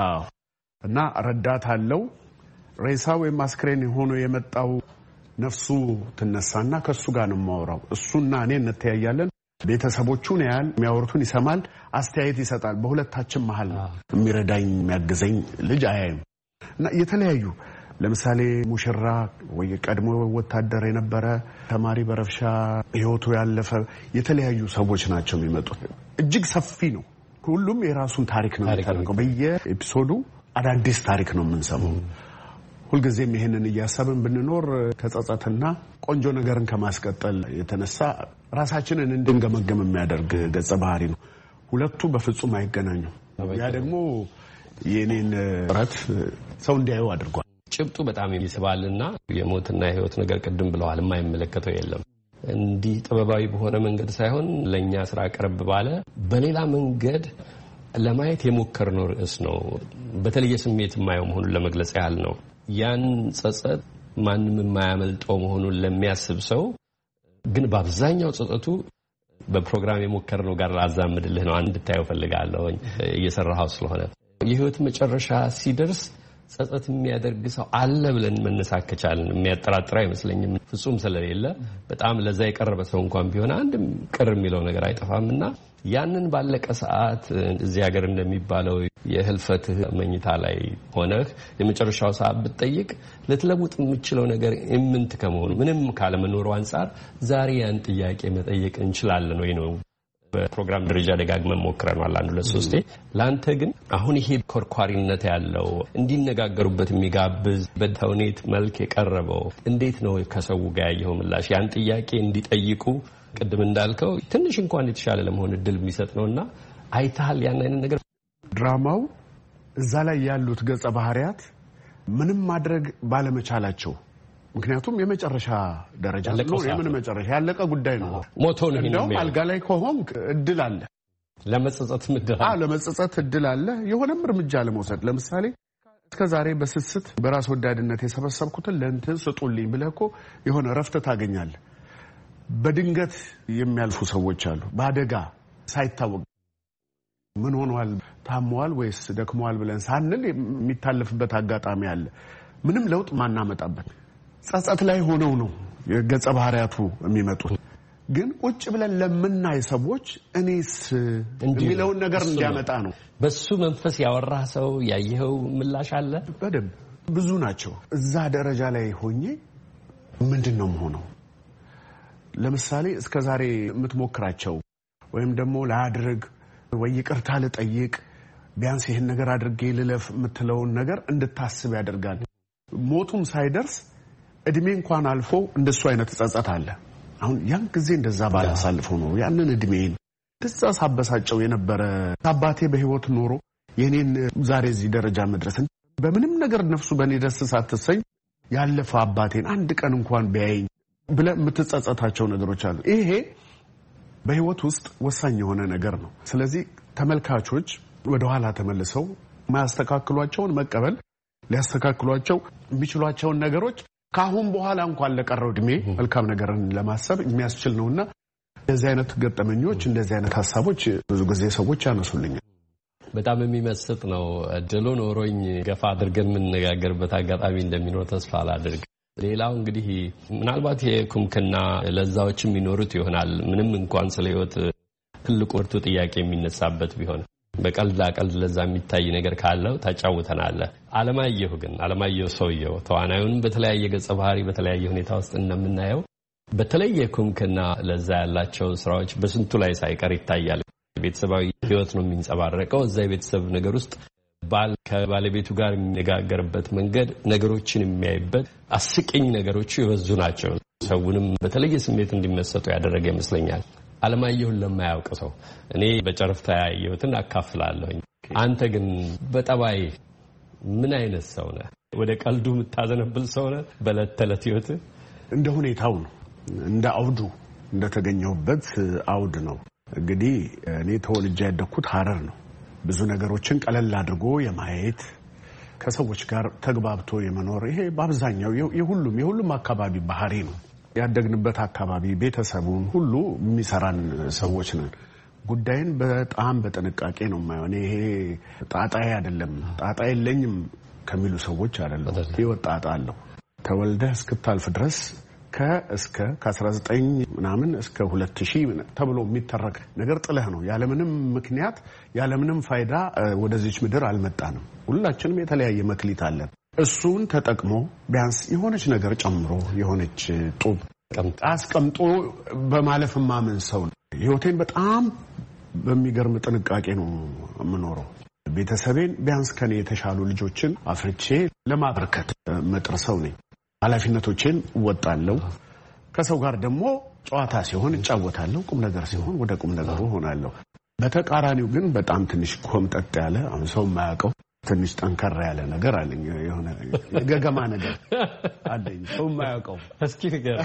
እና ረዳት አለው። ሬሳ ወይም አስክሬን ሆኖ የመጣው ነፍሱ ትነሳና ከሱ ጋር ነው የማወራው። እሱና እኔ እንተያያለን። ቤተሰቦቹን ያያል፣ የሚያወሩትን ይሰማል፣ አስተያየት ይሰጣል። በሁለታችን መሃል የሚረዳኝ የሚያግዘኝ ልጅ አያይም እና የተለያዩ ለምሳሌ ሙሽራ ወይ ቀድሞ ወታደር የነበረ ተማሪ በረፍሻ ህይወቱ ያለፈ የተለያዩ ሰዎች ናቸው የሚመጡት። እጅግ ሰፊ ነው። ሁሉም የራሱን ታሪክ ነው የሚተርከው። በየኤፒሶዱ አዳዲስ ታሪክ ነው የምንሰማው። ሁልጊዜም ይሄንን እያሰብን ብንኖር ከጸጸትና ቆንጆ ነገርን ከማስቀጠል የተነሳ ራሳችንን እንድንገመገም የሚያደርግ ገጸ ባህሪ ነው። ሁለቱ በፍጹም አይገናኙም። ያ ደግሞ የኔን ጥረት ሰው እንዲያዩ አድርጓል። ጭብጡ በጣም ይስባልና የሞትና የህይወት ነገር ቅድም ብለዋል፣ የማይመለከተው የለም። እንዲህ ጥበባዊ በሆነ መንገድ ሳይሆን ለኛ ስራ ቀረብ ባለ በሌላ መንገድ ለማየት የሞከርነው ርዕስ ነው። በተለየ ስሜት የማየው መሆኑን ለመግለጽ ያህል ነው። ያን ጸጸት ማንም የማያመልጠው መሆኑን ለሚያስብ ሰው ግን በአብዛኛው ጸጸቱ በፕሮግራም የሞከርነው ጋር አዛምድልህ ነው እንድታየው ፈልጋለሁ። እየሰራኸው ስለሆነ የህይወት መጨረሻ ሲደርስ ጸጸት የሚያደርግ ሰው አለ ብለን መነሳት ከቻልን የሚያጠራጥር አይመስለኝም። ፍጹም ስለሌለ በጣም ለዛ የቀረበ ሰው እንኳን ቢሆን አንድም ቅር የሚለው ነገር አይጠፋምና ያንን ባለቀ ሰዓት እዚህ ሀገር እንደሚባለው የህልፈትህ መኝታ ላይ ሆነህ የመጨረሻው ሰዓት ብትጠይቅ ልትለውጥ የምችለው ነገር እምንት ከመሆኑ ምንም ካለመኖሩ አንፃር ዛሬ ያን ጥያቄ መጠየቅ እንችላለን ወይ ነው። በፕሮግራም ደረጃ ደጋግመን ሞክረናል አንድ ሁለት ሶስቴ። ላንተ ግን አሁን ይሄ ኮርኳሪነት ያለው እንዲነጋገሩበት የሚጋብዝ በተውኔት መልክ የቀረበው እንዴት ነው ከሰው ጋር ያየው ምላሽ ያን ጥያቄ እንዲጠይቁ ቅድም እንዳልከው ትንሽ እንኳን የተሻለ ለመሆን እድል የሚሰጥ ነውና አይታል ያን አይነት ነገር። ድራማው እዛ ላይ ያሉት ገጸ ባህሪያት ምንም ማድረግ ባለመቻላቸው ምክንያቱም የመጨረሻ ደረጃ ነው። የምን መጨረሻ ያለቀ ጉዳይ ነው። ሞቶ ነው እንደው አልጋ ላይ ከሆንክ እድል አለ ለመጸጸት ምድር አለ ለመጸጸት እድል አለ የሆነም እርምጃ ለመውሰድ። ለምሳሌ እስከዛሬ በስስት በራስ ወዳድነት የሰበሰብኩትን ለእንትን ስጡልኝ ብለህ እኮ የሆነ ረፍት ታገኛለህ። በድንገት የሚያልፉ ሰዎች አሉ። በአደጋ ሳይታወቅ ምን ሆኗል ታሟል ወይስ ደክሟል ብለን ሳንል የሚታለፍበት አጋጣሚ አለ። ምንም ለውጥ ማናመጣበት ጸጸት ላይ ሆነው ነው የገጸ ባህሪያቱ የሚመጡት። ግን ቁጭ ብለን ለምናይ ሰዎች እኔስ የሚለውን ነገር እንዲያመጣ ነው። በሱ መንፈስ ያወራ ሰው ያየኸው ምላሽ አለ? በደንብ ብዙ ናቸው። እዛ ደረጃ ላይ ሆኜ ምንድነው መሆነው? ለምሳሌ እስከዛሬ የምትሞክራቸው ወይም ደግሞ ላድርግ ወይ ይቅርታ ልጠይቅ ቢያንስ ይሄን ነገር አድርጌ ልለፍ የምትለውን ነገር እንድታስብ ያደርጋል። ሞቱም ሳይደርስ እድሜ እንኳን አልፎ እንደሱ አይነት ጸጸት አለ። አሁን ያን ጊዜ እንደዛ ባላሳልፈው ነው ያንን እድሜን እንደዛ ሳበሳጨው የነበረ አባቴ በህይወት ኖሮ የኔን ዛሬ እዚህ ደረጃ መድረስን በምንም ነገር ነፍሱ በኔ ደስ ሳትሰኝ ያለፈ አባቴን አንድ ቀን እንኳን ቢያየኝ ብለ የምትጸጸታቸው ነገሮች አሉ። ይሄ በህይወት ውስጥ ወሳኝ የሆነ ነገር ነው። ስለዚህ ተመልካቾች ወደ ኋላ ተመልሰው ማስተካከሏቸውን መቀበል ሊያስተካክሏቸው የሚችሏቸውን ነገሮች ካሁን በኋላ እንኳን ለቀረው እድሜ መልካም ነገርን ለማሰብ የሚያስችል ነውና እንደዚህ አይነት ገጠመኞች እንደዚህ አይነት ሐሳቦች ብዙ ጊዜ ሰዎች ያነሱልኛል። በጣም የሚመስጥ ነው። እድሉ ኖሮኝ ገፋ አድርገን የምንነጋገርበት አጋጣሚ እንደሚኖር ተስፋ አላደርግ። ሌላው እንግዲህ ምናልባት የኩምክና ለዛዎች የሚኖሩት ይሆናል። ምንም እንኳን ስለ ህይወት ትልቁ ወርቱ ጥያቄ የሚነሳበት ቢሆን በቀልድ አቀልድ ለዛ የሚታይ ነገር ካለው ታጫውተናለህ። አለማየሁ ግን አለማየሁ ሰውየው ተዋናዩን በተለያየ ገጸ ባህሪ በተለያየ ሁኔታ ውስጥ እንደምናየው በተለየ ኩምክና ለዛ ያላቸው ስራዎች በስንቱ ላይ ሳይቀር ይታያል። ቤተሰባዊ ህይወት ነው የሚንጸባረቀው። እዛ የቤተሰብ ነገር ውስጥ ባል ከባለቤቱ ጋር የሚነጋገርበት መንገድ ነገሮችን የሚያይበት አስቂኝ ነገሮች የበዙ ናቸው። ሰውንም በተለየ ስሜት እንዲመሰጡ ያደረገ ይመስለኛል። አለማየሁን ለማያውቅ ሰው እኔ በጨረፍታ ያየሁትን አካፍላለሁኝ። አንተ ግን በጠባይ ምን አይነት ሰው ነህ? ወደ ቀልዱ የምታዘነብል ሰው ነህ? በዕለት ተዕለት ህይወት እንደ ሁኔታው ነው፣ እንደ አውዱ እንደተገኘሁበት አውድ ነው። እንግዲህ እኔ ተወልጄ ያደኩት ሐረር ነው። ብዙ ነገሮችን ቀለል አድርጎ የማየት ከሰዎች ጋር ተግባብቶ የመኖር ይሄ በአብዛኛው የሁሉም የሁሉም አካባቢ ባህሪ ነው። ያደግንበት አካባቢ ቤተሰቡን ሁሉ የሚሰራን ሰዎች ነን። ጉዳይን በጣም በጥንቃቄ ነው የማየው። ይሄ ጣጣዬ አይደለም ጣጣ የለኝም ከሚሉ ሰዎች አይደለም። ህይወት ጣጣ አለው። ተወልደህ እስክታልፍ ድረስ ከእስከ ከ19 ምናምን እስከ ሁለት ሺህ ተብሎ የሚተረክ ነገር ጥለህ ነው ያለምንም ምክንያት ያለምንም ፋይዳ ወደዚች ምድር አልመጣንም። ሁላችንም የተለያየ መክሊት አለን። እሱን ተጠቅሞ ቢያንስ የሆነች ነገር ጨምሮ የሆነች ጡብ አስቀምጦ በማለፍ ማመን ሰው ነው። ህይወቴን በጣም በሚገርም ጥንቃቄ ነው የምኖረው። ቤተሰቤን ቢያንስ ከኔ የተሻሉ ልጆችን አፍርቼ ለማበርከት መጥር ሰው ነኝ። ኃላፊነቶቼን እወጣለሁ። ከሰው ጋር ደግሞ ጨዋታ ሲሆን እጫወታለሁ፣ ቁም ነገር ሲሆን ወደ ቁም ነገሩ ሆናለሁ። በተቃራኒው ግን በጣም ትንሽ ኮምጠጥ ያለ አሁን ሰው የማያውቀው ትንሽ ጠንከራ ያለ ነገር አለኝ። የሆነ ገገማ ነገር አለኝ ሰው የማያውቀው። እስኪ ንገር።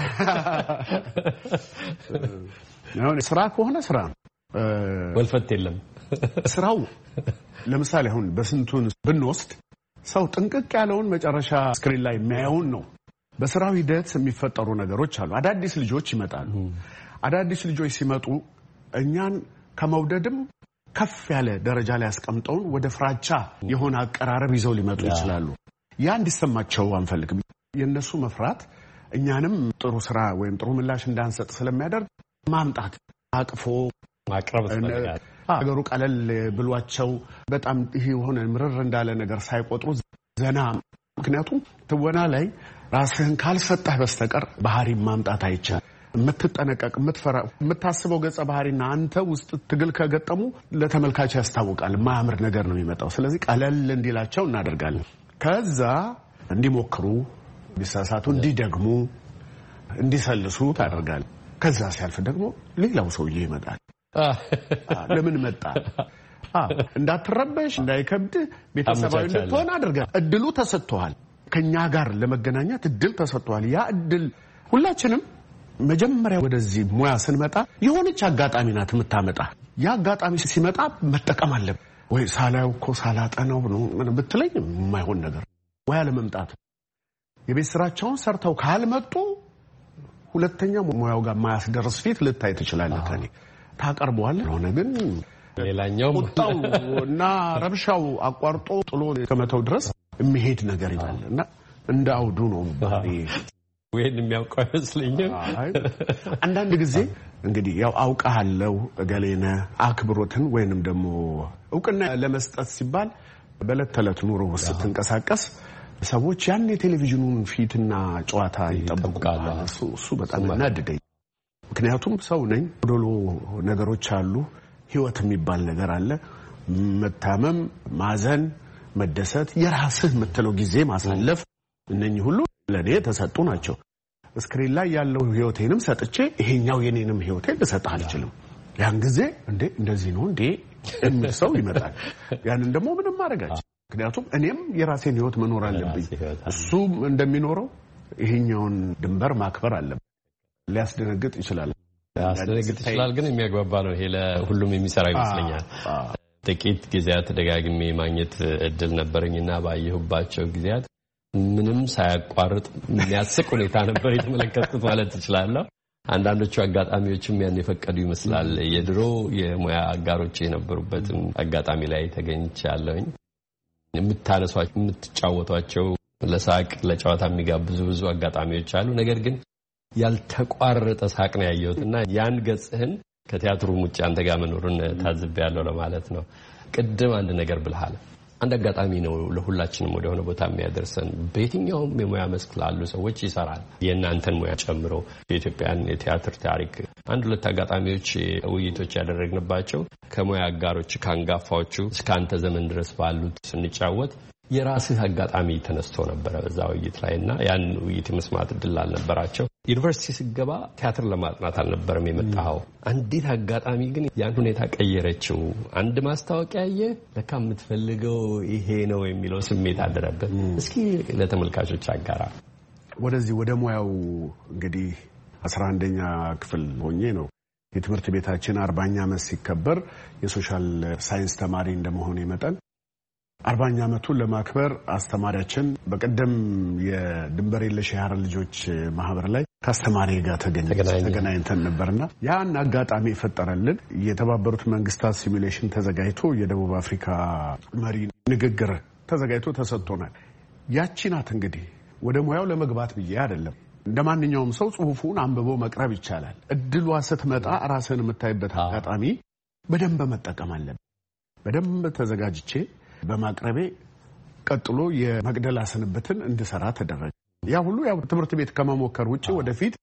አሁን ስራ ከሆነ ስራ ወልፈት የለም ስራው። ለምሳሌ አሁን በስንቱን ብንወስድ ሰው ጥንቅቅ ያለውን መጨረሻ ስክሪን ላይ የሚያየውን ነው። በስራው ሂደት የሚፈጠሩ ነገሮች አሉ። አዳዲስ ልጆች ይመጣሉ። አዳዲስ ልጆች ሲመጡ እኛን ከመውደድም ከፍ ያለ ደረጃ ላይ አስቀምጠውን ወደ ፍራቻ የሆነ አቀራረብ ይዘው ሊመጡ ይችላሉ። ያ እንዲሰማቸው አንፈልግም። የነሱ መፍራት እኛንም ጥሩ ስራ ወይም ጥሩ ምላሽ እንዳንሰጥ ስለሚያደርግ ማምጣት አቅፎ ማቅረብ ስለሚያደርግ ነገሩ ቀለል ብሏቸው በጣም ይሄ የሆነ ምርር እንዳለ ነገር ሳይቆጥሩ ዘና። ምክንያቱም ትወና ላይ ራስህን ካልሰጠህ በስተቀር ባህሪ ማምጣት አይቻልም። የምትጠነቀቅ የምትፈራ የምታስበው ገጸ ባህሪና አንተ ውስጥ ትግል ከገጠሙ ለተመልካች ያስታውቃል። ማምር ነገር ነው የሚመጣው። ስለዚህ ቀለል እንዲላቸው እናደርጋለን። ከዛ እንዲሞክሩ፣ እንዲሳሳቱ፣ እንዲደግሙ፣ እንዲሰልሱ ታደርጋለህ። ከዛ ሲያልፍ ደግሞ ሌላው ሰውዬ ይመጣል። ለምን መጣ? እንዳትረበሽ እንዳይከብድ ቤተሰባዊ እንድትሆን አድርገህ እድሉ ተሰጥቷል። ከኛ ጋር ለመገናኘት እድል ተሰጥቷል። ያ እድል ሁላችንም መጀመሪያ ወደዚህ ሙያ ስንመጣ የሆነች አጋጣሚ ናት የምታመጣ። ያ አጋጣሚ ሲመጣ መጠቀም አለብን። ወይ ሳላየው እኮ ሳላጠናው ነው ምን ብትለኝ የማይሆን ነገር ወይ አለመምጣት። የቤት ስራቸውን ሰርተው ካልመጡ ሁለተኛ ሙያው ጋር ማያስደርስ ፊት ልታይ ትችላለህ። ከኔ ታቀርበዋለህ ሆነ ግን ሌላኛው ቁጣው እና ረብሻው አቋርጦ ጥሎ ከመተው ድረስ የሚሄድ ነገር ይላል እና እንደ አውዱ ነው ባሪ ወይን የሚያውቀው አይመስለኝም። አንዳንድ ጊዜ እንግዲህ ያው አውቃለሁ እገሌነ አክብሮትን ወይንም ደግሞ እውቅና ለመስጠት ሲባል በለት ተለት ኑሮ ውስጥ ተንቀሳቀስ ሰዎች ያን የቴሌቪዥኑን ፊትና ጨዋታ ይጠብቃሉ። እሱ በጣም ያናድደኝ። ምክንያቱም ሰው ነኝ፣ ዶሎ ነገሮች አሉ፣ ህይወት የሚባል ነገር አለ። መታመም፣ ማዘን፣ መደሰት፣ የራስህ የምትለው ጊዜ ማሳለፍ፣ እነኚህ ሁሉ ለኔ ተሰጡ ናቸው። ስክሪን ላይ ያለው ህይወቴንም ሰጥቼ ይሄኛው የኔንም ህይወቴን ልሰጥ አልችልም። ያን ጊዜ እንዴ እንደዚህ ነው እንዴ የሚል ሰው ይመጣል። ያንን ደግሞ ምንም ማድረጋች። ምክንያቱም እኔም የራሴን ህይወት መኖር አለብኝ። እሱም እንደሚኖረው ይሄኛውን ድንበር ማክበር አለብኝ። ሊያስደነግጥ ይችላል ሊያስደነግጥ ይችላል ግን የሚያግባባ ነው። ይሄ ለሁሉም የሚሰራ ይመስለኛል። ጥቂት ጊዜያት ደጋግሜ ማግኘት እድል ነበረኝና ባየሁባቸው ጊዜያት ምንም ሳያቋርጥ የሚያስቅ ሁኔታ ነበር የተመለከትኩት ማለት እችላለሁ። አንዳንዶቹ አጋጣሚዎችም ያን የፈቀዱ ይመስላል። የድሮ የሙያ አጋሮች የነበሩበትም አጋጣሚ ላይ ተገኝቻለሁኝ። የምታነሷቸው የምትጫወቷቸው ለሳቅ ለጨዋታ የሚጋብዙ ብዙ አጋጣሚዎች አሉ። ነገር ግን ያልተቋረጠ ሳቅ ነው ያየሁትና ያን ገጽህን ከቲያትሩ ውጭ አንተ ጋር መኖሩን ታዝቤያለሁ ለማለት ነው። ቅድም አንድ ነገር ብለሃል። አንድ አጋጣሚ ነው ለሁላችንም ወደ ሆነ ቦታ የሚያደርሰን። በየትኛውም የሙያ መስክ ላሉ ሰዎች ይሰራል። የእናንተን ሙያ ጨምሮ የኢትዮጵያን የቲያትር ታሪክ አንድ ሁለት አጋጣሚዎች ውይይቶች ያደረግንባቸው ከሙያ አጋሮች ከአንጋፋዎቹ እስከ አንተ ዘመን ድረስ ባሉት ስንጫወት የራስህ አጋጣሚ ተነስቶ ነበር በዛ ውይይት ላይና ያን ውይይት መስማት እድል አልነበራቸው። ዩኒቨርሲቲ ስገባ ቲያትር ለማጥናት አልነበረም የመጣኸው። አንዲት አጋጣሚ ግን ያን ሁኔታ ቀየረችው። አንድ ማስታወቂያ ያየ ለካ የምትፈልገው ይሄ ነው የሚለው ስሜት አደረበት። እስኪ ለተመልካቾች አጋራ። ወደዚህ ወደ ሙያው እንግዲህ አስራ አንደኛ ክፍል ሆኜ ነው የትምህርት ቤታችን አርባኛ ዓመት ሲከበር የሶሻል ሳይንስ ተማሪ እንደመሆኔ መጠን አርባኛ ዓመቱን ለማክበር አስተማሪያችን በቀደም የድንበር የለሽ የሐረር ልጆች ማህበር ላይ ከአስተማሪ ጋር ተገናኝተን ነበርና ያን አጋጣሚ የፈጠረልን የተባበሩት መንግስታት ሲሙሌሽን ተዘጋጅቶ የደቡብ አፍሪካ መሪ ንግግር ተዘጋጅቶ ተሰጥቶናል። ያቺ ናት እንግዲህ ወደ ሙያው ለመግባት ብዬ አይደለም። እንደማንኛውም ሰው ጽሁፉን አንብቦ መቅረብ ይቻላል። እድሏ ስትመጣ ራስን የምታይበት አጋጣሚ በደንብ መጠቀም አለብን። በደንብ ተዘጋጅቼ በማቅረቤ ቀጥሎ የመቅደላ ስንብትን እንድሰራ ተደረገ። ያ ሁሉ ያው ትምህርት ቤት ከመሞከር ውጪ ወደፊት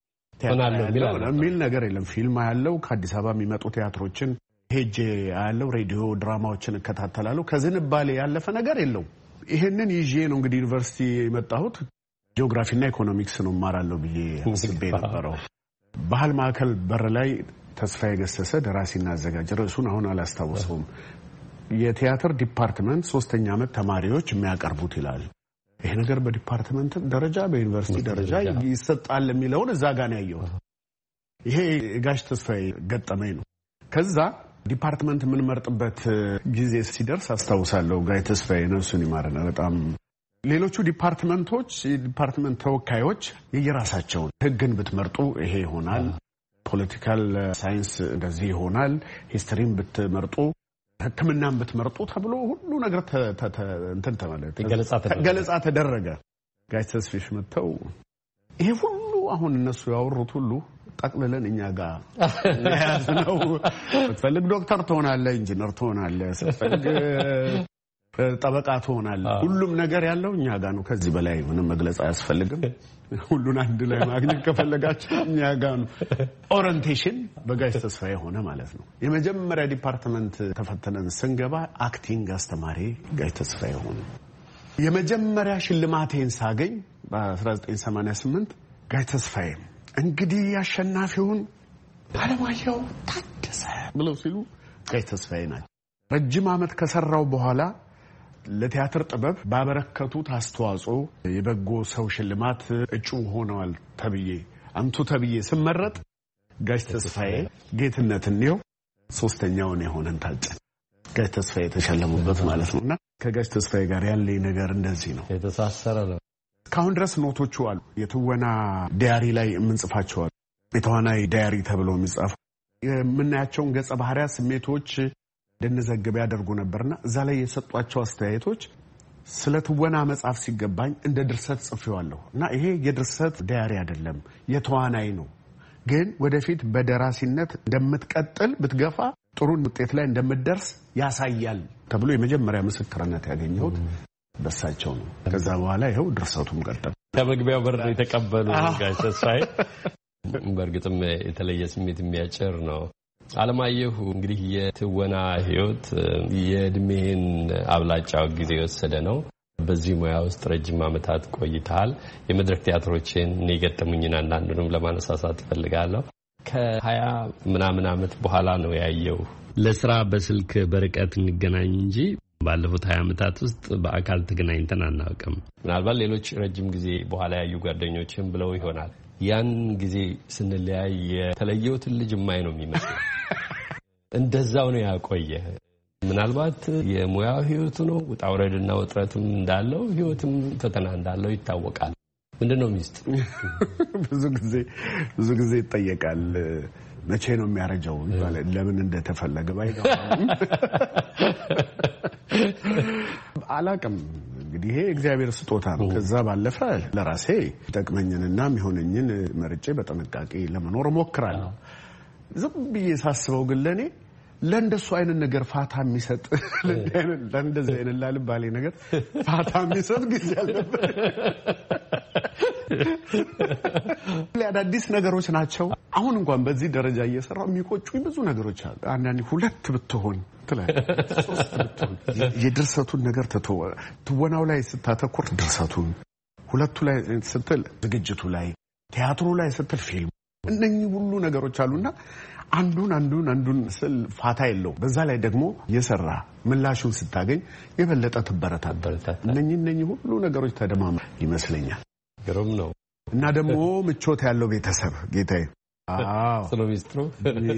የሚል ነገር የለም። ፊልም ያለው ከአዲስ አበባ የሚመጡ ቲያትሮችን ሄጄ ያለው ሬዲዮ ድራማዎችን እከታተላለሁ። ከዝንባሌ ያለፈ ነገር የለው። ይሄንን ይዤ ነው እንግዲህ ዩኒቨርሲቲ የመጣሁት። ጂኦግራፊና ኢኮኖሚክስ ነው ማራለሁ ብዬ አስቤ ነበረው። ባህል ማዕከል በር ላይ ተስፋዬ ገሰሰ ደራሲና አዘጋጅ፣ ርዕሱን አሁን አላስታውሰውም፣ የቲያትር ዲፓርትመንት ሶስተኛ ዓመት ተማሪዎች የሚያቀርቡት ይላል። ይሄ ነገር በዲፓርትመንት ደረጃ በዩኒቨርሲቲ ደረጃ ይሰጣል የሚለውን እዛ ጋር ነው ያየሁት። ይሄ ጋሽ ተስፋዬ ገጠመኝ ነው። ከዛ ዲፓርትመንት የምንመርጥበት ጊዜ ሲደርስ አስታውሳለሁ ጋሽ ተስፋዬ ነፍሱን ይማረን በጣም ሌሎቹ ዲፓርትመንቶች ዲፓርትመንት ተወካዮች የየራሳቸውን ህግን ብትመርጡ ይሄ ይሆናል፣ ፖለቲካል ሳይንስ እንደዚህ ይሆናል፣ ሂስትሪን ብትመርጡ ሕክምናን ብትመርጡ ተብሎ ሁሉ ነገር እንትን ተመለጠ ገለጻ ተደረገ። ጋሽ ተስፋዬ መተው ይሄ ሁሉ አሁን እነሱ ያወሩት ሁሉ ጠቅልለን እኛ ጋር ያዝነው። ስትፈልግ ዶክተር ትሆናለህ፣ ኢንጂነር ትሆናለህ፣ ስትፈልግ ጠበቃ ትሆናለህ፣ ሁሉም ነገር ያለው እኛ ጋር ነው። ከዚህ በላይ ምንም መግለጽ አያስፈልግም። ሁሉን አንድ ላይ ማግኘት ከፈለጋችሁ እኛ ጋር ነው። ኦሪንቴሽን በጋሽ ተስፋዬ ሆነ ማለት ነው። የመጀመሪያ ዲፓርትመንት ተፈተነን ስንገባ አክቲንግ አስተማሪ ጋሽ ተስፋዬ ሆነ። የመጀመሪያ ሽልማቴን ሳገኝ በ1988 ጋሽ ተስፋዬ እንግዲህ አሸናፊውን አለማየሁ ታደሰ ብለው ሲሉ ጋሽ ተስፋዬ ናቸው። ረጅም ዓመት ከሰራው በኋላ ለቲያትር ጥበብ ባበረከቱት አስተዋጽኦ የበጎ ሰው ሽልማት እጩ ሆነዋል ተብዬ አንቱ ተብዬ ስመረጥ ጋሽ ተስፋዬ ጌትነትን ነው ሶስተኛውን የሆነን ታጨ ጋሽ ተስፋዬ ተሸለሙበት ማለት ነውና ከጋሽ ተስፋዬ ጋር ያለኝ ነገር እንደዚህ ነው የተሳሰረ ነው። ካሁን ድረስ ኖቶቹ አሉ። የትወና ዳያሪ ላይ የምንጽፋቸው አሉ። የተዋናይ ዳያሪ ተብሎ የሚጻፉ የምናያቸውን ገጸ ባህሪያት ስሜቶች እንደነዘገበ ያደርጉ ነበርና እዛ ላይ የሰጧቸው አስተያየቶች ስለ ትወና መጻፍ ሲገባኝ እንደ ድርሰት ጽፌዋለሁ እና ይሄ የድርሰት ዳያሪ አይደለም የተዋናይ ነው፣ ግን ወደፊት በደራሲነት እንደምትቀጥል ብትገፋ ጥሩ ውጤት ላይ እንደምትደርስ ያሳያል ተብሎ የመጀመሪያ ምስክርነት ያገኘሁት በሳቸው ነው። ከዛ በኋላ ይሄው ድርሰቱም ቀጠለ። ከመግቢያው በር የተቀበሉ ጋሽ ተስፋዬ በእርግጥም የተለየ ስሜት የሚያጭር ነው። አለማየሁ እንግዲህ የትወና ህይወት የእድሜን አብላጫው ጊዜ የወሰደ ነው። በዚህ ሙያ ውስጥ ረጅም ዓመታት ቆይተሃል። የመድረክ ቲያትሮችን እኔ ገጠሙኝና አንዳንዱንም ለማነሳሳት ፈልጋለሁ። ከሀያ ምናምን ዓመት በኋላ ነው ያየው። ለስራ በስልክ በርቀት እንገናኝ እንጂ ባለፉት ሀያ ዓመታት ውስጥ በአካል ተገናኝተን አናውቅም። ምናልባት ሌሎች ረጅም ጊዜ በኋላ ያዩ ጓደኞችን ብለው ይሆናል። ያን ጊዜ ስንለያይ የተለየውትን ልጅ ማይ ነው የሚመስለው። እንደዛው ነው ያቆየ። ምናልባት የሙያው ህይወቱ ነው ውጣ ውረድና ውጥረትም እንዳለው ህይወትም ፈተና እንዳለው ይታወቃል። ምንድነው ሚስት ብዙ ጊዜ ብዙ ጊዜ ይጠየቃል። መቼ ነው የሚያረጀው ይባላል። ለምን እንደተፈለገ ባይገባ አላቅም። እንግዲህ ይሄ እግዚአብሔር ስጦታ ነው። ከዛ ባለፈ ለራሴ ጠቅመኝንና የሚሆነኝን መርጬ በጥንቃቄ ለመኖር ሞክራለሁ። ዝም ብዬ ሳስበው ግን ለኔ ለእንደሱ አይነት ነገር ፋታ የሚሰጥ ለእንደዚህ አይነት ላልባሌ ነገር ፋታ የሚሰጥ ጊዜ አልነበር። አዳዲስ ነገሮች ናቸው። አሁን እንኳን በዚህ ደረጃ እየሰራው የሚቆጩኝ ብዙ ነገሮች አሉ። አንዳንዴ ሁለት ብትሆን ትላለህ፣ ሶስት ብትሆን የድርሰቱን ነገር ተተወ። ትወናው ላይ ስታተኩር ድርሰቱን፣ ሁለቱ ላይ ስትል ዝግጅቱ ላይ፣ ቲያትሩ ላይ ስትል ፊልም፣ እነኚህ ሁሉ ነገሮች አሉና አንዱን አንዱን አንዱን ስል ፋታ የለው። በዛ ላይ ደግሞ የሰራ ምላሹን ስታገኝ የበለጠ ትበረታታ። እነኚህ እነኚህ ሁሉ ነገሮች ተደማማ ይመስለኛል። ግሩም ነው። እና ደግሞ ምቾት ያለው ቤተሰብ ጌታዬ። አዎ ስለሚስትሩ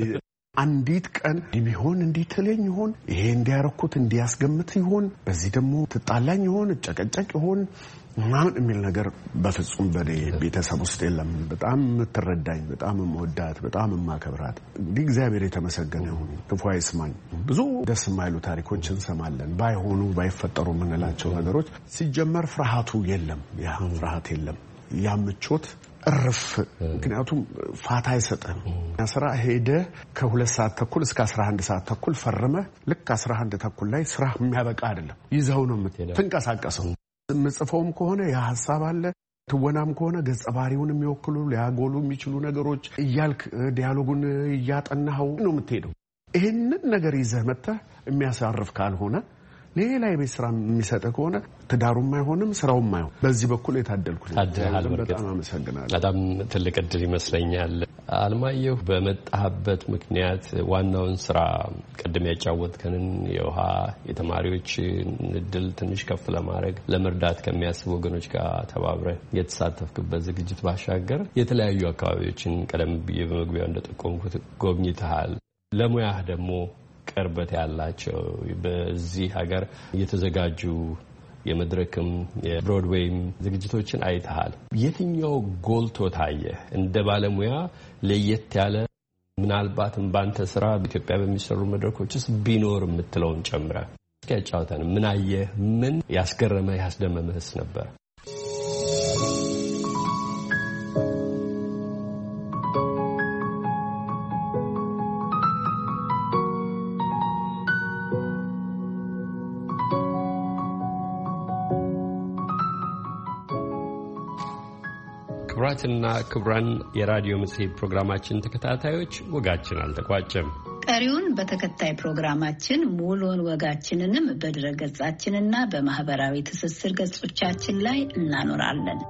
አንዲት ቀን ቢሆን እንዲትለኝ ይሆን ይሄ እንዲያረኩት እንዲያስገምት ይሆን በዚህ ደግሞ ትጣላኝ ይሆን ጨቀጨቅ ይሆን ማን የሚል ነገር በፍጹም በኔ ቤተሰብ ውስጥ የለም። በጣም ተረዳኝ፣ በጣም መወዳት፣ በጣም ማከብራት እንዲህ እግዚአብሔር የተመሰገነ ይሁን። ክፉ አይስማኝ። ብዙ ደስ የማይሉ ታሪኮችን እንሰማለን። ባይሆኑ ባይፈጠሩ ምንላቸው ነገሮች ሲጀመር ፍርሃቱ የለም። ያ ፍርሃት የለም። ያ ምቾት እርፍ። ምክንያቱም ፋታ አይሰጥም። ስራ ሄደ ከሁለት ሰዓት ተኩል እስከ አስራ አንድ ሰዓት ተኩል ፈርመ ልክ አስራ አንድ ተኩል ላይ ስራ የሚያበቃ አይደለም። ይዘው ነው የምትንቀሳቀሰው። ምጽፈውም ከሆነ ያ ሐሳብ አለ፣ ትወናም ከሆነ ገጸ ባህሪውን የሚወክሉ ሊያጎሉ የሚችሉ ነገሮች እያልክ ዲያሎጉን እያጠናኸው ነው የምትሄደው። ይሄንን ነገር ይዘህ መጥተህ የሚያሳርፍ ካልሆነ ሌላ የቤት ስራ የሚሰጥ ከሆነ ትዳሩም አይሆንም ስራውም አይሆን። በዚህ በኩል የታደልኩት በጣም አመሰግናለሁ። በጣም ትልቅ እድል ይመስለኛል። አልማየሁ በመጣህበት ምክንያት ዋናውን ስራ ቀደም ያጫወትከንን የውሃ የተማሪዎች እድል ትንሽ ከፍ ለማድረግ ለመርዳት ከሚያስቡ ወገኖች ጋር ተባብረህ የተሳተፍክበት ዝግጅት ባሻገር የተለያዩ አካባቢዎችን ቀደም ብዬ በመግቢያው እንደጠቆምኩት ጎብኝተሃል። ለሙያህ ደግሞ ቅርበት ያላቸው በዚህ ሀገር የተዘጋጁ የመድረክም የብሮድዌይም ዝግጅቶችን አይተሃል። የትኛው ጎልቶ ታየ? እንደ ባለሙያ ለየት ያለ ምናልባትም ባንተ ስራ በኢትዮጵያ በሚሰሩ መድረኮችስ ቢኖር የምትለውን ጨምረህ እስኪ ያጫውተን። ምን አየህ? ምን ያስገረመህ ያስደመመህስ ነበር? ክቡራትና ክቡራን የራዲዮ መጽሔት ፕሮግራማችን ተከታታዮች ወጋችን አልተቋጨም። ቀሪውን በተከታይ ፕሮግራማችን ሙሉውን ወጋችንንም በድረገጻችንና በማህበራዊ ትስስር ገጾቻችን ላይ እናኖራለን።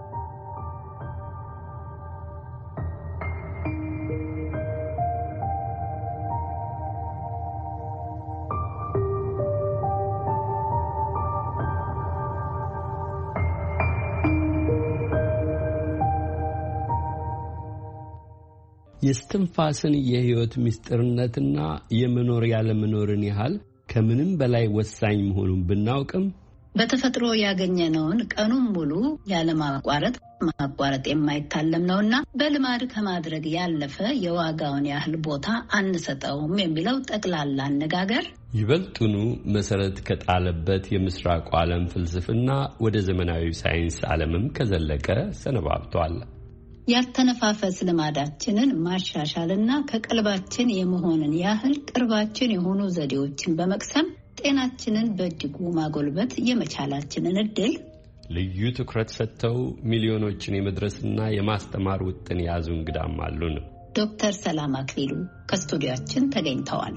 የስትንፋስን የህይወት ምስጢርነትና የመኖር ያለመኖርን ያህል ከምንም በላይ ወሳኝ መሆኑን ብናውቅም በተፈጥሮ ያገኘነውን ቀኑን ሙሉ ያለማቋረጥ ማቋረጥ የማይታለም ነውና በልማድ ከማድረግ ያለፈ የዋጋውን ያህል ቦታ አንሰጠውም የሚለው ጠቅላላ አነጋገር ይበልጡኑ መሰረት ከጣለበት የምስራቁ ዓለም ፍልስፍና ወደ ዘመናዊ ሳይንስ ዓለምም ከዘለቀ ሰነባብቷል። ያልተነፋፈስ ልማዳችንን ማሻሻልና ከቀልባችን የመሆንን ያህል ቅርባችን የሆኑ ዘዴዎችን በመቅሰም ጤናችንን በእጅጉ ማጎልበት የመቻላችንን እድል ልዩ ትኩረት ሰጥተው ሚሊዮኖችን የመድረስና የማስተማር ውጥን ያዙ እንግዳም አሉን። ዶክተር ሰላም አክሊሉ ከስቱዲዮአችን ተገኝተዋል።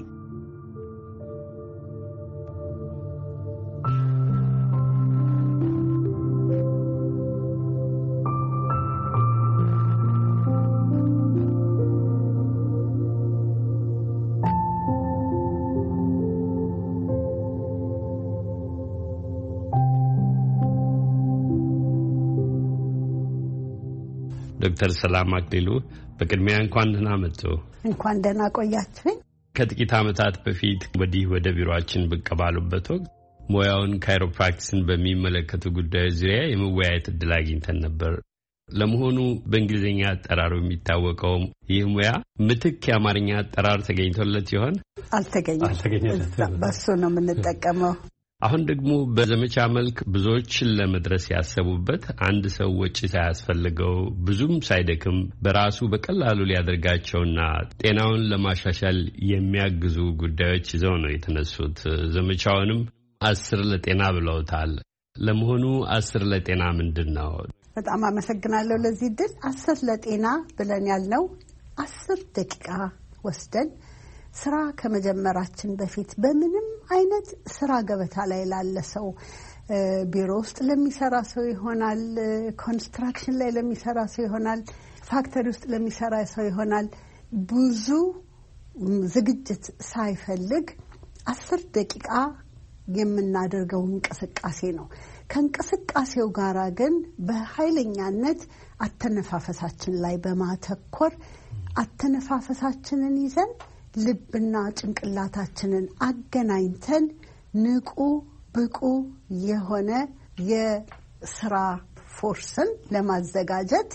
ዶክተር ሰላም አክሊሉ በቅድሚያ እንኳን ደህና መጡ። እንኳን ደህና ቆያችሁኝ። ከጥቂት ዓመታት በፊት ወዲህ ወደ ቢሮአችን ብቅ ባሉበት ወቅት ሙያውን ካይሮፕራክቲስን በሚመለከቱ ጉዳዮች ዙሪያ የመወያየት ዕድል አግኝተን ነበር። ለመሆኑ በእንግሊዝኛ አጠራሩ የሚታወቀው ይህ ሙያ ምትክ የአማርኛ አጠራር ተገኝቶለት ይሆን? አልተገኘለትም። በሱ ነው የምንጠቀመው። አሁን ደግሞ በዘመቻ መልክ ብዙዎችን ለመድረስ ያሰቡበት አንድ ሰው ወጪ ሳያስፈልገው ብዙም ሳይደክም በራሱ በቀላሉ ሊያደርጋቸውና ጤናውን ለማሻሻል የሚያግዙ ጉዳዮች ይዘው ነው የተነሱት። ዘመቻውንም አስር ለጤና ብለውታል። ለመሆኑ አስር ለጤና ምንድን ነው? በጣም አመሰግናለሁ ለዚህ ድል። አስር ለጤና ብለን ያልነው አስር ደቂቃ ወስደን ስራ ከመጀመራችን በፊት በምንም አይነት ስራ ገበታ ላይ ላለ ሰው ቢሮ ውስጥ ለሚሰራ ሰው ይሆናል፣ ኮንስትራክሽን ላይ ለሚሰራ ሰው ይሆናል፣ ፋክተሪ ውስጥ ለሚሰራ ሰው ይሆናል። ብዙ ዝግጅት ሳይፈልግ አስር ደቂቃ የምናደርገው እንቅስቃሴ ነው። ከእንቅስቃሴው ጋራ ግን በኃይለኛነት አተነፋፈሳችን ላይ በማተኮር አተነፋፈሳችንን ይዘን ልብና ጭንቅላታችንን አገናኝተን ንቁ ብቁ የሆነ የስራ ፎርስን ለማዘጋጀት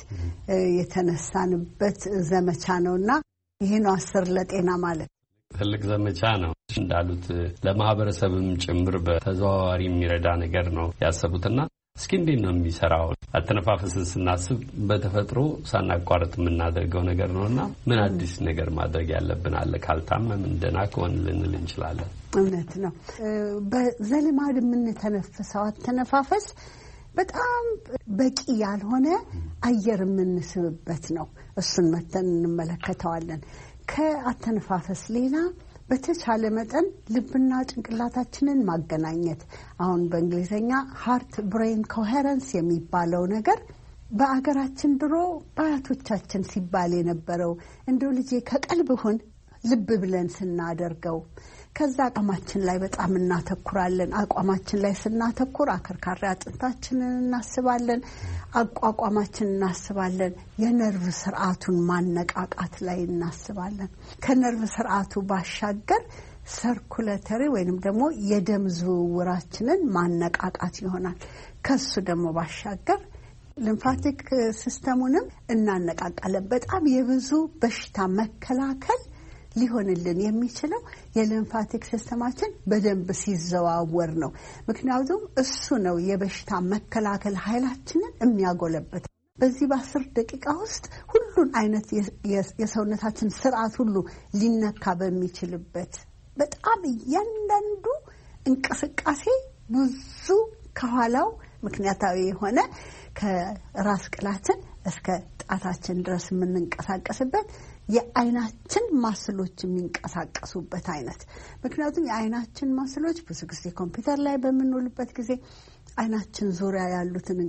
የተነሳንበት ዘመቻ ነውና ይሄ ነው አስር ለጤና ማለት ትልቅ ዘመቻ ነው እንዳሉት ለማህበረሰብም ጭምር በተዘዋዋሪ የሚረዳ ነገር ነው ያሰቡትና እስኪ እንዴት ነው የሚሰራው አተነፋፈስን ስናስብ በተፈጥሮ ሳናቋርጥ የምናደርገው ነገር ነውና ምን አዲስ ነገር ማድረግ ያለብን አለ ካልታመም እንደናከውን ልንል እንችላለን እውነት ነው በዘልማድ የምንተነፍሰው አተነፋፈስ በጣም በቂ ያልሆነ አየር የምንስብበት ነው እሱን መተን እንመለከተዋለን ከአተነፋፈስ ሌላ በተቻለ መጠን ልብና ጭንቅላታችንን ማገናኘት አሁን በእንግሊዘኛ heart brain coherence የሚባለው ነገር በአገራችን ድሮ ባያቶቻችን ሲባል የነበረው እንደው ልጄ ከቀልብ ሆን ልብ ብለን ስናደርገው ከዛ አቋማችን ላይ በጣም እናተኩራለን አቋማችን ላይ ስናተኩር አከርካሪ አጥንታችንን እናስባለን አቋቋማችንን እናስባለን የነርቭ ስርዓቱን ማነቃቃት ላይ እናስባለን ከነርቭ ስርዓቱ ባሻገር ሰርኩሌተሪ ወይንም ደግሞ የደም ዝውውራችንን ማነቃቃት ይሆናል ከሱ ደግሞ ባሻገር ሊምፋቲክ ሲስተሙንም እናነቃቃለን በጣም የብዙ በሽታ መከላከል ሊሆንልን የሚችለው የሊምፋቲክ ሲስተማችን በደንብ ሲዘዋወር ነው ምክንያቱም እሱ ነው የበሽታ መከላከል ኃይላችንን የሚያጎለበት በዚህ በአስር ደቂቃ ውስጥ ሁሉን አይነት የሰውነታችን ስርዓት ሁሉ ሊነካ በሚችልበት በጣም ያንዳንዱ እንቅስቃሴ ብዙ ከኋላው ምክንያታዊ የሆነ ከራስ ቅላችን እስከ ጣታችን ድረስ የምንንቀሳቀስበት የአይናችን ማስሎች የሚንቀሳቀሱበት አይነት ምክንያቱም የአይናችን ማስሎች ብዙ ጊዜ ኮምፒውተር ላይ በመንውልበት ጊዜ አይናችን ዙሪያ ያሉትን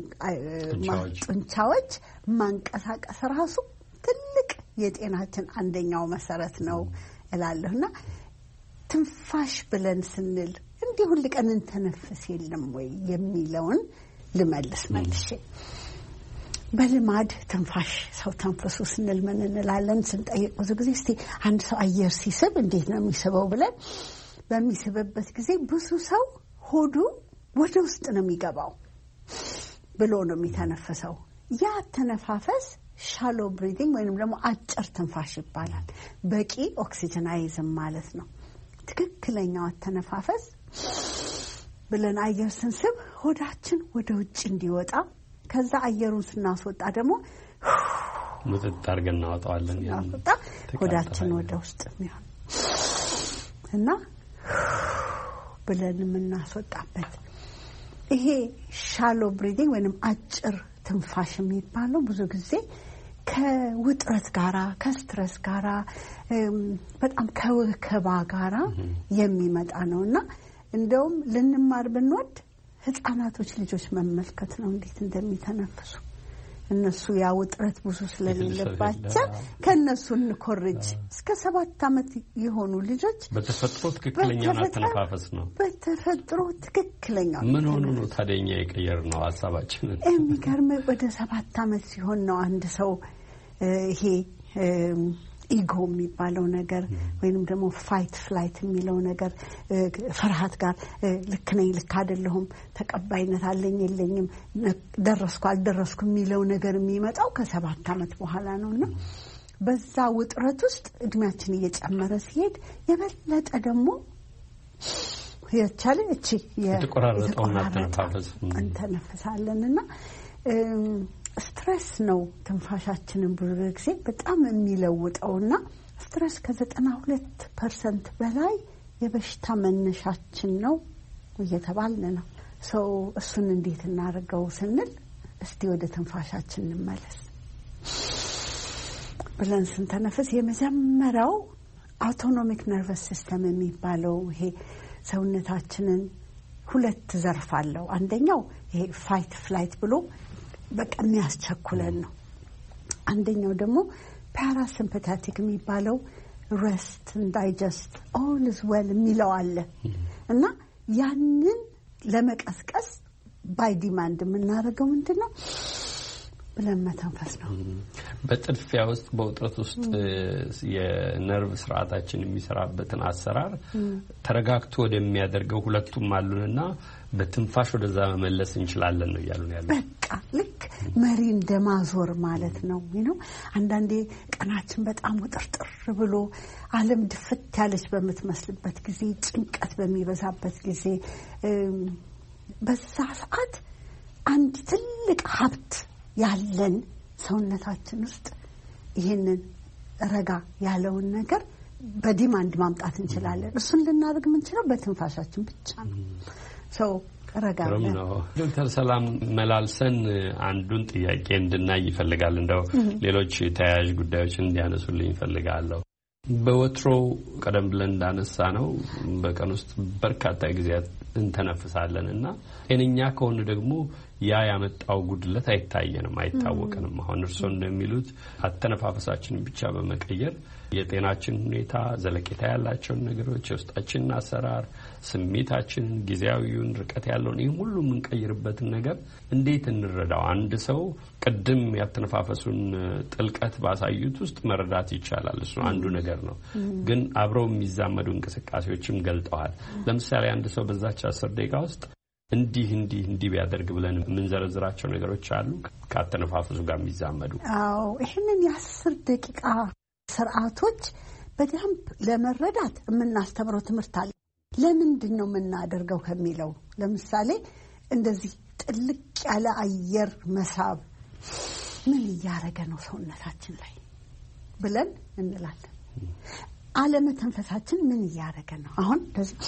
ጡንቻዎች ማንቀሳቀስ ራሱ ትልቅ የጤናችን አንደኛው መሰረት ነው እላለሁና ትንፋሽ ብለን ስንል እንዲህ ሁሉ ቀን እንተነፍስ የለም ወይ የሚለውን ልመልስ መልሼ በልማድ ትንፋሽ ሰው ተንፈሱ ስንል ምን እንላለን ስንጠይቅ ብዙ ጊዜ እስቲ አንድ ሰው አየር ሲስብ እንዴት ነው የሚስበው ብለን በሚስብበት ጊዜ ብዙ ሰው ሆዱ ወደ ውስጥ ነው የሚገባው ብሎ ነው የሚተነፈሰው ያ ተነፋፈስ ሻሎ ብሪዲንግ ወይንም ደግሞ አጭር ትንፋሽ ይባላል በቂ ኦክሲጅን አይዝም ማለት ነው ትክክለኛው ተነፋፈስ ብለን አየር ስንስብ ሆዳችን ወደ ውጭ እንዲወጣ ከዛ አየሩን ስናስወጣ ደግሞ ሙጥጥ አድርገን እናወጣዋለን ያን ሆዳችን ወደ ውስጥ የሚሆን እና ብለን የምናስወጣበት ይሄ ሻሎ ብሪዲንግ ወይንም አጭር ትንፋሽ የሚባለው ብዙ ጊዜ ከውጥረት ጋራ ከስትረስ ጋራ በጣም ከወከባ ጋራ የሚመጣ ነውና እንደውም ልንማር ብንወድ ህፃናቶች ልጆች መመልከት ነው እንዴት እንደሚተነፍሱ እነሱ ያው ውጥረት ብዙ ስለሌለባቸው ከነሱ እንኮርጅ እስከ ሰባት አመት የሆኑ ልጆች በተፈጥሮ ትክክለኛ ተነፋፈስ ነው በተፈጥሮ ትክክለኛ ምን ሆኖ ነው ታዲያኛ የቀየር ነው ሐሳባችን የሚገርም ወደ ሰባት አመት ሲሆን ነው አንድ ሰው ይሄ ኢጎ የሚባለው ነገር ወይንም ደግሞ ፋይት ፍላይት የሚለው ነገር ፍርሃት ጋር ልክ ነኝ ልክ አይደለሁም ተቀባይነት አለኝ የለኝም ደረስኩ አልደረስኩ የሚለው ነገር የሚመጣው ከሰባት አመት በኋላ ነውና በዛ ውጥረት ውስጥ እድሜያችን እየጨመረ ሲሄድ የበለጠ ደግሞ የቻለ እቺ የተቆራረጠው ተነፋፈስ እንተነፍሳለንና ስትረስ ነው ትንፋሻችንን ብዙ ጊዜ በጣም የሚለውጠውና ስትረስ ከዘጠና ሁለት ፐርሰንት በላይ የበሽታ መነሻችን ነው እየተባልን ነው ሰው እሱን እንዴት እናደርገው ስንል እስቲ ወደ ትንፋሻችን እንመለስ ብለን ስንተነፍስ የመጀመሪያው አውቶኖሚክ ነርቨስ ሲስተም የሚባለው ይሄ ሰውነታችንን ሁለት ዘርፍ አለው አንደኛው ይሄ ፋይት ፍላይት ብሎ በቃ የሚያስቸኩለን ነው አንደኛው ደግሞ ፓራሲምፓቲክ የሚባለው rest and digest all is well የሚለው አለ እና ያንን ለመቀስቀስ ባይ ዲማንድ የምናደርገው ምንድነው ብለን መተንፈስ ነው። በጥድፊያ ውስጥ በውጥረት ውስጥ የነርቭ ስርዓታችን የሚሰራበትን አሰራር ተረጋግቶ ወደሚያደርገው ሁለቱም አሉንና በትንፋሽ ወደዛ መመለስ እንችላለን ነው ያሉን ያለው። በቃ ልክ መሪ እንደማዞር ማለት ነው ነው አንዳንዴ ቀናችን በጣም ውጥርጥር ብሎ ዓለም ድፍት ያለች በምትመስልበት ጊዜ ጭንቀት በሚበዛበት ጊዜ በዛ ሰዓት አንድ ትልቅ ሀብት ያለን ሰውነታችን ውስጥ ይሄንን ረጋ ያለውን ነገር በዲማንድ ማምጣት እንችላለን። እሱን ልናደርግ የምንችለው በትንፋሻችን ብቻ ነው። ሰው ረጋ ነው። ዶክተር ሰላም መላልሰን አንዱን ጥያቄ እንድናይ ይፈልጋል። እንደው ሌሎች ተያያዥ ጉዳዮችን እንዲያነሱልኝ ይፈልጋለሁ። በወትሮ ቀደም ብለን እንዳነሳ ነው በቀን ውስጥ በርካታ ጊዜያት እንተነፍሳለንና ጤነኛ ከሆነ ደግሞ ያ ያመጣው ጉድለት አይታየንም አይታወቀንም። አሁን እርሶ እንደሚሉት አተነፋፈሳችንን ብቻ በመቀየር የጤናችን ሁኔታ ዘለቄታ ያላቸውን ነገሮች የውስጣችንን አሰራር ስሜታችንን ጊዜያዊውን ርቀት ያለውን ይህ ሁሉ የምንቀይርበትን ነገር እንዴት እንረዳው? አንድ ሰው ቅድም ያተነፋፈሱን ጥልቀት ባሳዩት ውስጥ መረዳት ይቻላል። እሱ አንዱ ነገር ነው። ግን አብረው የሚዛመዱ እንቅስቃሴዎችም ገልጠዋል። ለምሳሌ አንድ ሰው በዛች አስር ደቂቃ ውስጥ እንዲህ እንዲህ እንዲህ ቢያደርግ ብለን የምንዘረዝራቸው ነገሮች አሉ ካተነፋፈሱ ጋር የሚዛመዱ? አዎ ይሄንን የአስር ደቂቃ ስርዓቶች በደንብ ለመረዳት የምናስተምረው ትምህርት አለ። ለምንድን ነው የምናደርገው ከሚለው ለምሳሌ እንደዚህ ጥልቅ ያለ አየር መሳብ ምን እያደረገ ነው ሰውነታችን ላይ ብለን እንላለን። አለመተንፈሳችን ምን እያደረገ ነው? አሁን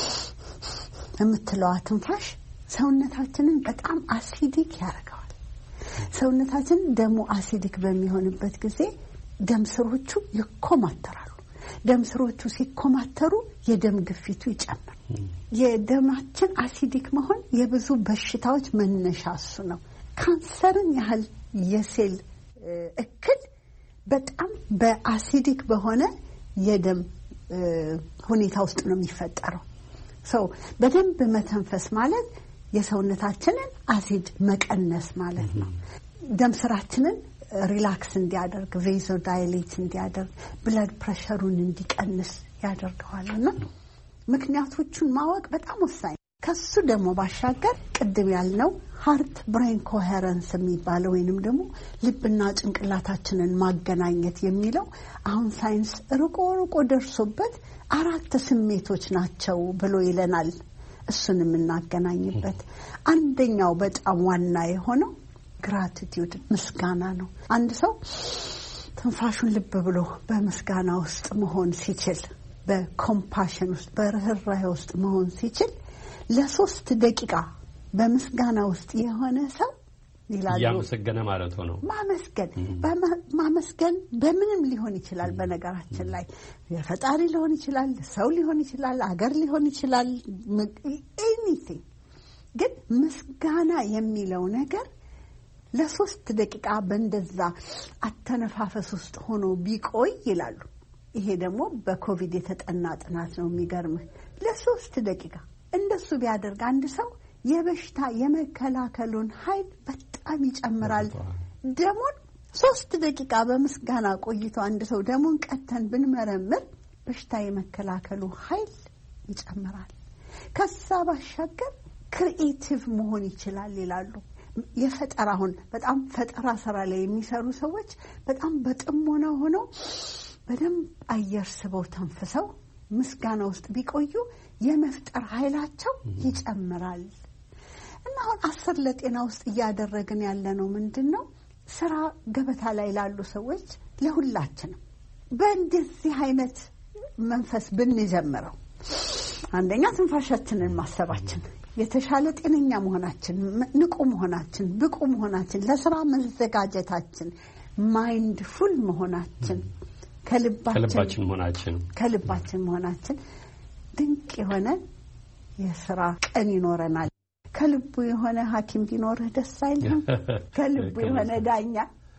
የምትለዋ ትንፋሽ ሰውነታችንን በጣም አሲዲክ ያደርገዋል። ሰውነታችን ደሞ አሲዲክ በሚሆንበት ጊዜ ደም ስሮቹ ይኮማተራሉ። ደም ስሮቹ ሲኮማተሩ የደም ግፊቱ ይጨምራል። የደማችን አሲዲክ መሆን የብዙ በሽታዎች መነሻ እሱ ነው። ካንሰርን ያህል የሴል እክል በጣም በአሲዲክ በሆነ የደም ሁኔታ ውስጥ ነው የሚፈጠረው። ሰው በደንብ መተንፈስ ማለት የሰውነታችንን አሲድ መቀነስ ማለት ነው። ደም ስራችንን ሪላክስ እንዲያደርግ ቬዞ ዳይሌት እንዲያደርግ ብለድ ፕሬሸሩን እንዲቀንስ ያደርገዋልና ምክንያቶቹን ማወቅ በጣም ወሳኝ። ከሱ ደግሞ ባሻገር ቅድም ያልነው ሃርት ብሬን ኮሄረንስ የሚባለው ወይንም ደግሞ ልብና ጭንቅላታችንን ማገናኘት የሚለው አሁን ሳይንስ ርቆ ርቆ ደርሶበት አራት ስሜቶች ናቸው ብሎ ይለናል። እሱን የምናገናኝበት አንደኛው በጣም ዋና የሆነው ግራቲቲዩድ ምስጋና ነው። አንድ ሰው ትንፋሹን ልብ ብሎ በምስጋና ውስጥ መሆን ሲችል፣ በኮምፓሽን ውስጥ በርህራሄ ውስጥ መሆን ሲችል ለሶስት ደቂቃ በምስጋና ውስጥ የሆነ ሰው ይላሉ ያመሰገነ ማለት ነው። ማመስገን ማመስገን በምንም ሊሆን ይችላል። በነገራችን ላይ የፈጣሪ ሊሆን ይችላል፣ ሰው ሊሆን ይችላል፣ አገር ሊሆን ይችላል፣ ኤኒቲንግ። ግን ምስጋና የሚለው ነገር ለሶስት ደቂቃ በእንደዛ አተነፋፈስ ውስጥ ሆኖ ቢቆይ ይላሉ። ይሄ ደግሞ በኮቪድ የተጠና ጥናት ነው። የሚገርምህ ለሶስት ደቂቃ እንደሱ ቢያደርግ አንድ ሰው የበሽታ የመከላከሉን ኃይል በጣም ይጨምራል። ደሙን ሶስት ደቂቃ በምስጋና ቆይቶ አንድ ሰው ደሙን ቀተን ብንመረምር በሽታ የመከላከሉ ኃይል ይጨምራል። ከዛ ባሻገር ክሪኤቲቭ መሆን ይችላል ይላሉ። የፈጠራውን በጣም ፈጠራ ስራ ላይ የሚሰሩ ሰዎች በጣም በጥሞና ሆነው በደንብ አየር ስበው ተንፍሰው ምስጋና ውስጥ ቢቆዩ የመፍጠር ኃይላቸው ይጨምራል። እና አሁን አስር ለጤና ውስጥ እያደረግን ያለነው ምንድነው? ስራ ገበታ ላይ ላሉ ሰዎች ለሁላችንም በእንደዚህ አይነት መንፈስ ብንጀምረው አንደኛ ትንፋሻችንን ማሰባችን፣ የተሻለ ጤነኛ መሆናችን፣ ንቁ መሆናችን፣ ብቁ መሆናችን፣ ለስራ መዘጋጀታችን፣ ማይንድፉል መሆናችን፣ ከልባችን መሆናችን ከልባችን መሆናችን ድንቅ የሆነ የስራ ቀን ይኖረናል። ከልቡ የሆነ ሐኪም ቢኖርህ ደስ አይልም? ከልቡ የሆነ ዳኛ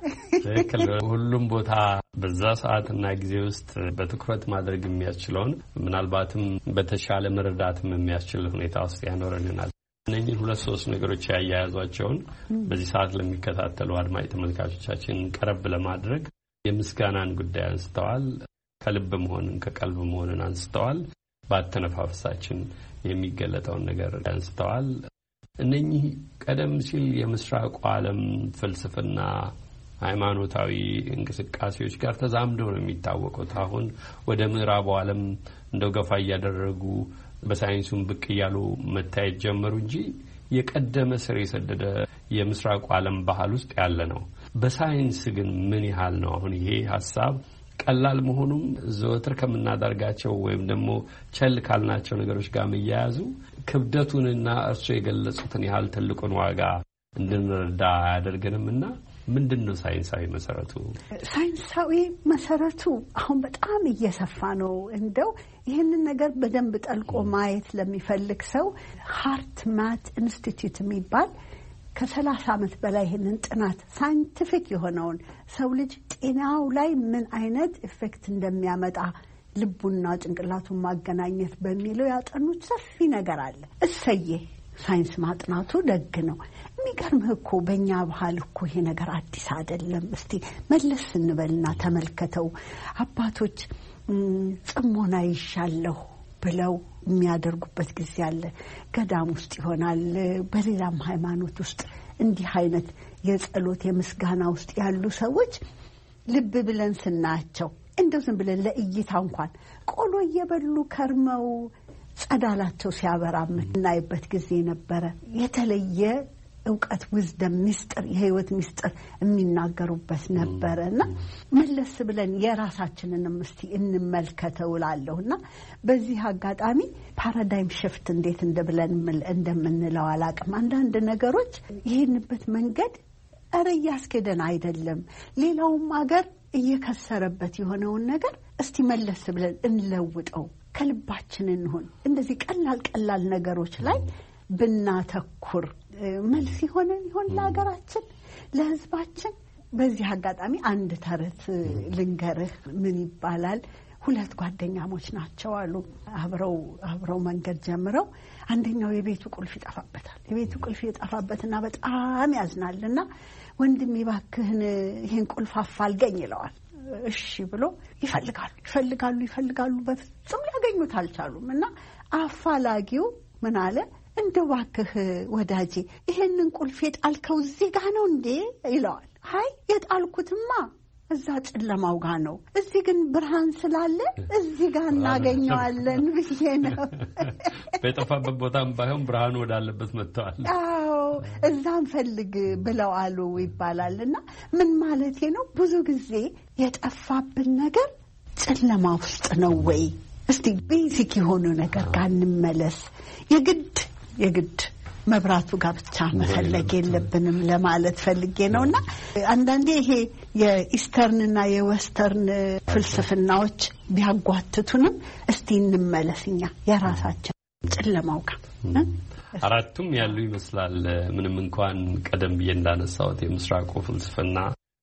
ሁሉም ቦታ በዛ ሰዓትና ጊዜ ውስጥ በትኩረት ማድረግ የሚያስችለውን ምናልባትም በተሻለ መረዳትም የሚያስችል ሁኔታ ውስጥ ያኖረን ይሆናል። እነኚህ ሁለት ሶስት ነገሮች ያያያዟቸውን በዚህ ሰዓት ለሚከታተሉ አድማጭ ተመልካቾቻችን ቀረብ ለማድረግ የምስጋናን ጉዳይ አንስተዋል። ከልብ መሆንን ከቀልብ መሆንን አንስተዋል። ባተነፋፈሳችን የሚገለጠውን ነገር አንስተዋል። እነኚህ ቀደም ሲል የምስራቁ ዓለም ፍልስፍና ሃይማኖታዊ እንቅስቃሴዎች ጋር ተዛምደው ነው የሚታወቁት። አሁን ወደ ምዕራቡ ዓለም እንደው ገፋ እያደረጉ በሳይንሱም ብቅ እያሉ መታየት ጀመሩ እንጂ የቀደመ ስር የሰደደ የምስራቁ ዓለም ባህል ውስጥ ያለ ነው። በሳይንስ ግን ምን ያህል ነው አሁን ይሄ ሀሳብ ቀላል መሆኑም ዘወትር ከምናደርጋቸው ወይም ደግሞ ቸል ካልናቸው ነገሮች ጋር መያያዙ ክብደቱንና እርሱ የገለጹትን ያህል ትልቁን ዋጋ እንድንረዳ አያደርገንምና ምንድነው ሳይንሳዊ መሰረቱ? ሳይንሳዊ መሰረቱ አሁን በጣም እየሰፋ ነው። እንደው ይህንን ነገር በደንብ ጠልቆ ማየት ለሚፈልግ ሰው ሃርት ማት ኢንስቲትዩት የሚባል ከሰላሳ ዓመት በላይ ይህንን ጥናት ሳይንቲፊክ የሆነውን ሰው ልጅ ጤናው ላይ ምን አይነት ኢፌክት እንደሚያመጣ ልቡና ጭንቅላቱን ማገናኘት በሚለው ያጠኑት ሰፊ ነገር አለ። እሰዬ ሳይንስ ማጥናቱ ደግ ነው። የሚገርምህ እኮ በእኛ ባህል እኮ ይሄ ነገር አዲስ አይደለም። እስቲ መለስ እንበልና ተመልከተው። አባቶች ጽሞና ይሻለሁ ብለው የሚያደርጉበት ጊዜ አለ። ገዳም ውስጥ ይሆናል፣ በሌላም ሃይማኖት ውስጥ እንዲህ አይነት የጸሎት የምስጋና ውስጥ ያሉ ሰዎች ልብ ብለን ስናያቸው እንደው ዝም ብለን ለእይታ እንኳን ቆሎ እየበሉ ከርመው ጸዳላቸው ሲያበራ የምናይበት ጊዜ ነበረ። የተለየ እውቀት ዊዝደም ሚስጥር የህይወት ሚስጥር የሚናገሩበት ነበርና መለስ ብለን የራሳችንንም እስቲ እንመልከተው እላለሁና በዚህ አጋጣሚ ፓራዳይም ሽፍት እንዴት እንደብለን እንደምንለው አላቅም። አንዳንድ ነገሮች ይሄንበት መንገድ አረ ያስከደን አይደለም። ሌላውም ሀገር እየከሰረበት የሆነውን ነገር እስቲ መለስ ብለን እንለውጠው፣ ከልባችን እንሆን። እንደዚህ ቀላል ቀላል ነገሮች ላይ ብናተኩር መልስ ይሆነን ይሆን ለሀገራችን ለህዝባችን። በዚህ አጋጣሚ አንድ ተረት ልንገርህ። ምን ይባላል? ሁለት ጓደኛሞች ናቸው አሉ። አብረው አብረው መንገድ ጀምረው አንደኛው የቤቱ ቁልፍ ይጠፋበታል። የቤቱ ቁልፍ ይጠፋበትና በጣም ያዝናልና ወንድሜ እባክህን ይሄን ቁልፍ አፋልገኝ ይለዋል። እሺ ብሎ ይፈልጋሉ ይፈልጋሉ ይፈልጋሉ በፍጹም ሊያገኙት አልቻሉም። እና አፋላጊው ምን አለ? እንደው እባክህ ወዳጄ ይሄንን ቁልፍ የጣልከው እዚህ ጋር ነው እንዴ ይለዋል። አይ የጣልኩትማ እዛ ጨለማው ጋር ነው፣ እዚህ ግን ብርሃን ስላለ እዚህ ጋር እናገኘዋለን ብዬ ነው። በጠፋበት ቦታም ባይሆን ብርሃን ወዳለበት መጥተዋል። አዎ እዛም ፈልግ ብለው አሉ ይባላልና ምን ማለቴ ነው? ብዙ ጊዜ የጠፋብን ነገር ጨለማ ውስጥ ነው ወይ? እስቲ ቤዚክ የሆነ ነገር ጋር እንመለስ። የግድ የግድ መብራቱ ጋር ብቻ መፈለግ የለብንም ለማለት ፈልጌ ነውና አንዳንዴ ይሄ የኢስተርንና የዌስተርን ፍልስፍናዎች ቢያጓትቱንም እስቲ እንመለስኛ የራሳችን ጨለማው ጋር። አራቱም ያሉ ይመስላል። ምንም እንኳን ቀደም ብዬ እንዳነሳሁት የምስራቁ ፍልስፍና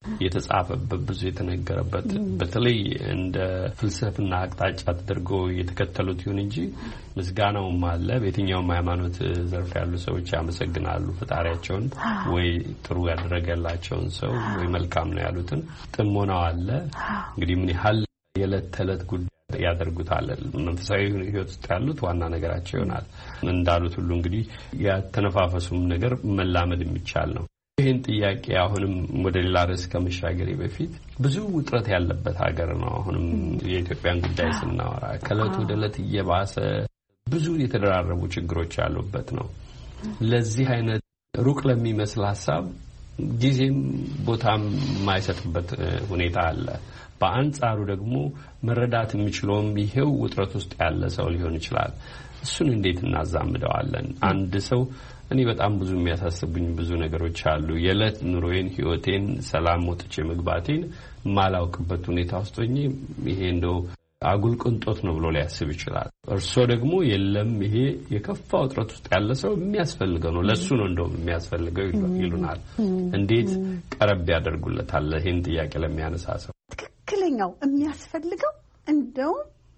የተጻፈበት ብዙ የተነገረበት በተለይ እንደ ፍልስፍና አቅጣጫ ተደርጎ የተከተሉት ይሁን እንጂ ምስጋናውም አለ። በየትኛውም ሃይማኖት ዘርፍ ያሉ ሰዎች ያመሰግናሉ ፈጣሪያቸውን፣ ወይ ጥሩ ያደረገላቸውን ሰው ወይ መልካም ነው ያሉትን። ጥሞናው አለ። እንግዲህ ምን ያህል የዕለት ተዕለት ጉዳይ ያደርጉታል። መንፈሳዊ ህይወት ውስጥ ያሉት ዋና ነገራቸው ይሆናል። እንዳሉት ሁሉ እንግዲህ ያተነፋፈሱም ነገር መላመድ የሚቻል ነው። ይህን ጥያቄ አሁንም ወደ ሌላ ርዕስ ከመሻገሬ በፊት ብዙ ውጥረት ያለበት ሀገር ነው። አሁንም የኢትዮጵያን ጉዳይ ስናወራ ከዕለት ወደ ዕለት እየባሰ ብዙ የተደራረቡ ችግሮች ያሉበት ነው። ለዚህ አይነት ሩቅ ለሚመስል ሀሳብ ጊዜም ቦታም የማይሰጥበት ሁኔታ አለ። በአንጻሩ ደግሞ መረዳት የሚችለውም ይሄው ውጥረት ውስጥ ያለ ሰው ሊሆን ይችላል። እሱን እንዴት እናዛምደዋለን? አንድ ሰው እኔ በጣም ብዙ የሚያሳስቡኝ ብዙ ነገሮች አሉ፣ የዕለት ኑሮዬን ህይወቴን ሰላም ወጥቼ መግባቴን ማላውቅበት ሁኔታ ውስጥ ሆኜ ይሄ እንደው አጉል ቅንጦት ነው ብሎ ሊያስብ ይችላል። እርሶ ደግሞ የለም ይሄ የከፋ ውጥረት ውስጥ ያለ ሰው የሚያስፈልገው ነው፣ ለሱ ነው እንደውም የሚያስፈልገው ይሉናል። እንዴት ቀረብ ያደርጉለታል ይሄን ጥያቄ ለሚያነሳ ሰው? ትክክለኛው የሚያስፈልገው እንደውም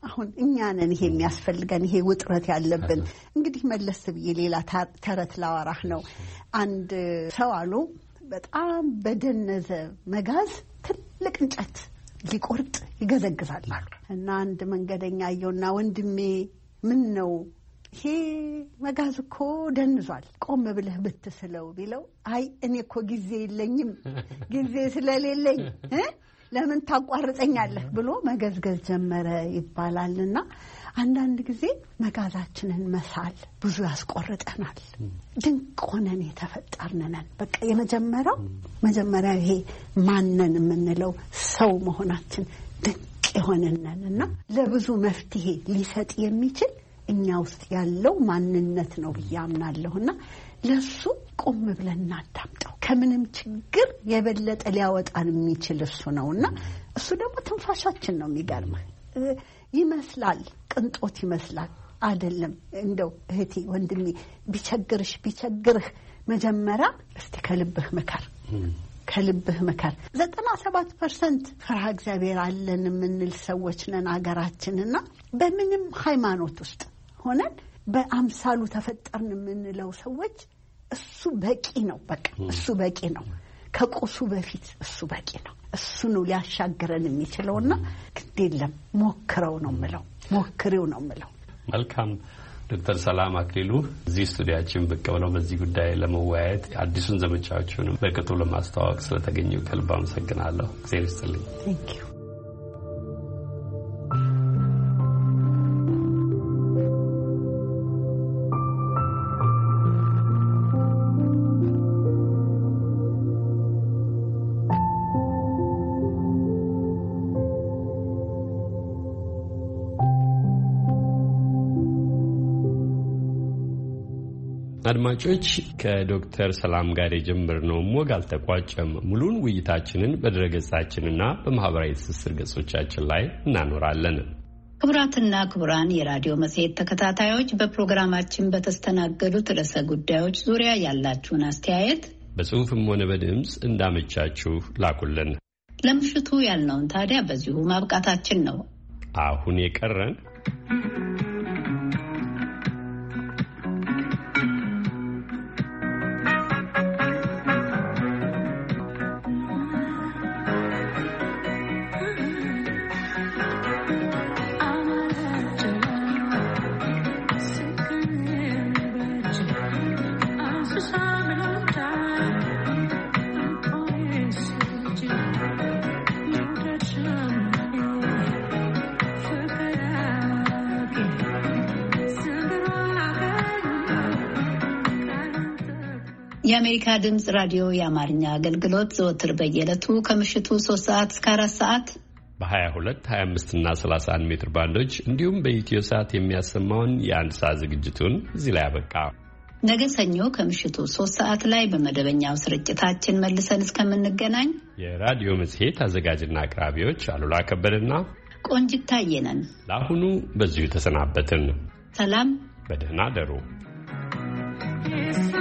አሁን እኛ ነን ይሄ የሚያስፈልገን ይሄ ውጥረት ያለብን። እንግዲህ መለስ ብዬ ሌላ ተረት ላወራህ ነው። አንድ ሰው አሉ በጣም በደነዘ መጋዝ ትልቅ እንጨት ሊቆርጥ ይገዘግዛል አሉ እና አንድ መንገደኛ አየውና ወንድሜ ምን ነው ይሄ መጋዝ እኮ ደንዟል ቆም ብለህ ብትስለው ቢለው አይ እኔ እኮ ጊዜ የለኝም ጊዜ ስለሌለኝ እ ለምን ታቋርጠኛለህ ብሎ መገዝገዝ ጀመረ ይባላልና አንዳንድ ጊዜ መጋዛችንን መሳል ብዙ ያስቆርጠናል። ድንቅ ሆነን የተፈጠርነን በቃ የመጀመሪያው መጀመሪያ ይሄ ማንነን የምንለው ሰው መሆናችን ድንቅ የሆነንና ለብዙ መፍትሄ ሊሰጥ የሚችል እኛ ውስጥ ያለው ማንነት ነው ብያምናለሁና ለሱ ቆም ብለን እናዳምጠው። ከምንም ችግር የበለጠ ሊያወጣን የሚችል እሱ ነውና እሱ ደግሞ ትንፋሻችን ነው። የሚገርመው ይመስላል ቅንጦት ይመስላል አይደለም። እንደው እህቴ ወንድሜ ቢቸግርሽ ቢቸግርህ መጀመሪያ እስቲ ከልብህ መከር ከልብህ መከር። ዘጠና ሰባት ፐርሰንት ፍርሃ እግዚአብሔር አለን የምንል ሰዎች ነን አገራችንና በምንም ሃይማኖት ውስጥ ሆነን በአምሳሉ ተፈጠርን የምንለው ሰዎች እሱ በቂ ነው። በቃ እሱ በቂ ነው። ከቁሱ በፊት እሱ በቂ ነው። እሱ ነው ሊያሻግረን የሚችለውና ግድ የለም ሞክረው ነው የምለው ሞክሪው ነው የምለው። መልካም ዶክተር ሰላም አክሊሉ እዚህ ስቱዲያችን ብቅ ብለው በዚህ ጉዳይ ለመወያየት አዲሱን ዘመቻዎችን በቅጡ ለማስተዋወቅ ስለተገኙ ከልብ አመሰግናለሁ። እግዚአብሔር ይስጥልኝ። Thank you. አድማጮች ከዶክተር ሰላም ጋር የጀመርነው ሞግ አልተቋጨም። ሙሉን ውይይታችንን በድረገጻችንና በማህበራዊ ትስስር ገጾቻችን ላይ እናኖራለን። ክቡራትና ክቡራን የራዲዮ መጽሔት ተከታታዮች በፕሮግራማችን በተስተናገዱት ርዕሰ ጉዳዮች ዙሪያ ያላችሁን አስተያየት በጽሁፍም ሆነ በድምጽ እንዳመቻችሁ ላኩልን። ለምሽቱ ያልነውን ታዲያ በዚሁ ማብቃታችን ነው። አሁን የቀረን የአሜሪካ ድምጽ ራዲዮ የአማርኛ አገልግሎት ዘወትር በየዕለቱ ከምሽቱ ሶስት ሰዓት እስከ አራት ሰዓት በ22፣ ሀያ አምስት እና ሰላሳ አንድ ሜትር ባንዶች እንዲሁም በኢትዮ ሰዓት የሚያሰማውን የአንድ ሰዓት ዝግጅቱን እዚህ ላይ አበቃ። ነገ ሰኞ ከምሽቱ ሶስት ሰዓት ላይ በመደበኛው ስርጭታችን መልሰን እስከምንገናኝ የራዲዮ መጽሔት አዘጋጅና አቅራቢዎች አሉላ ከበደና ቆንጂት ታየ ነን። ለአሁኑ በዚሁ ተሰናበትን። ሰላም፣ በደህና ደሩ።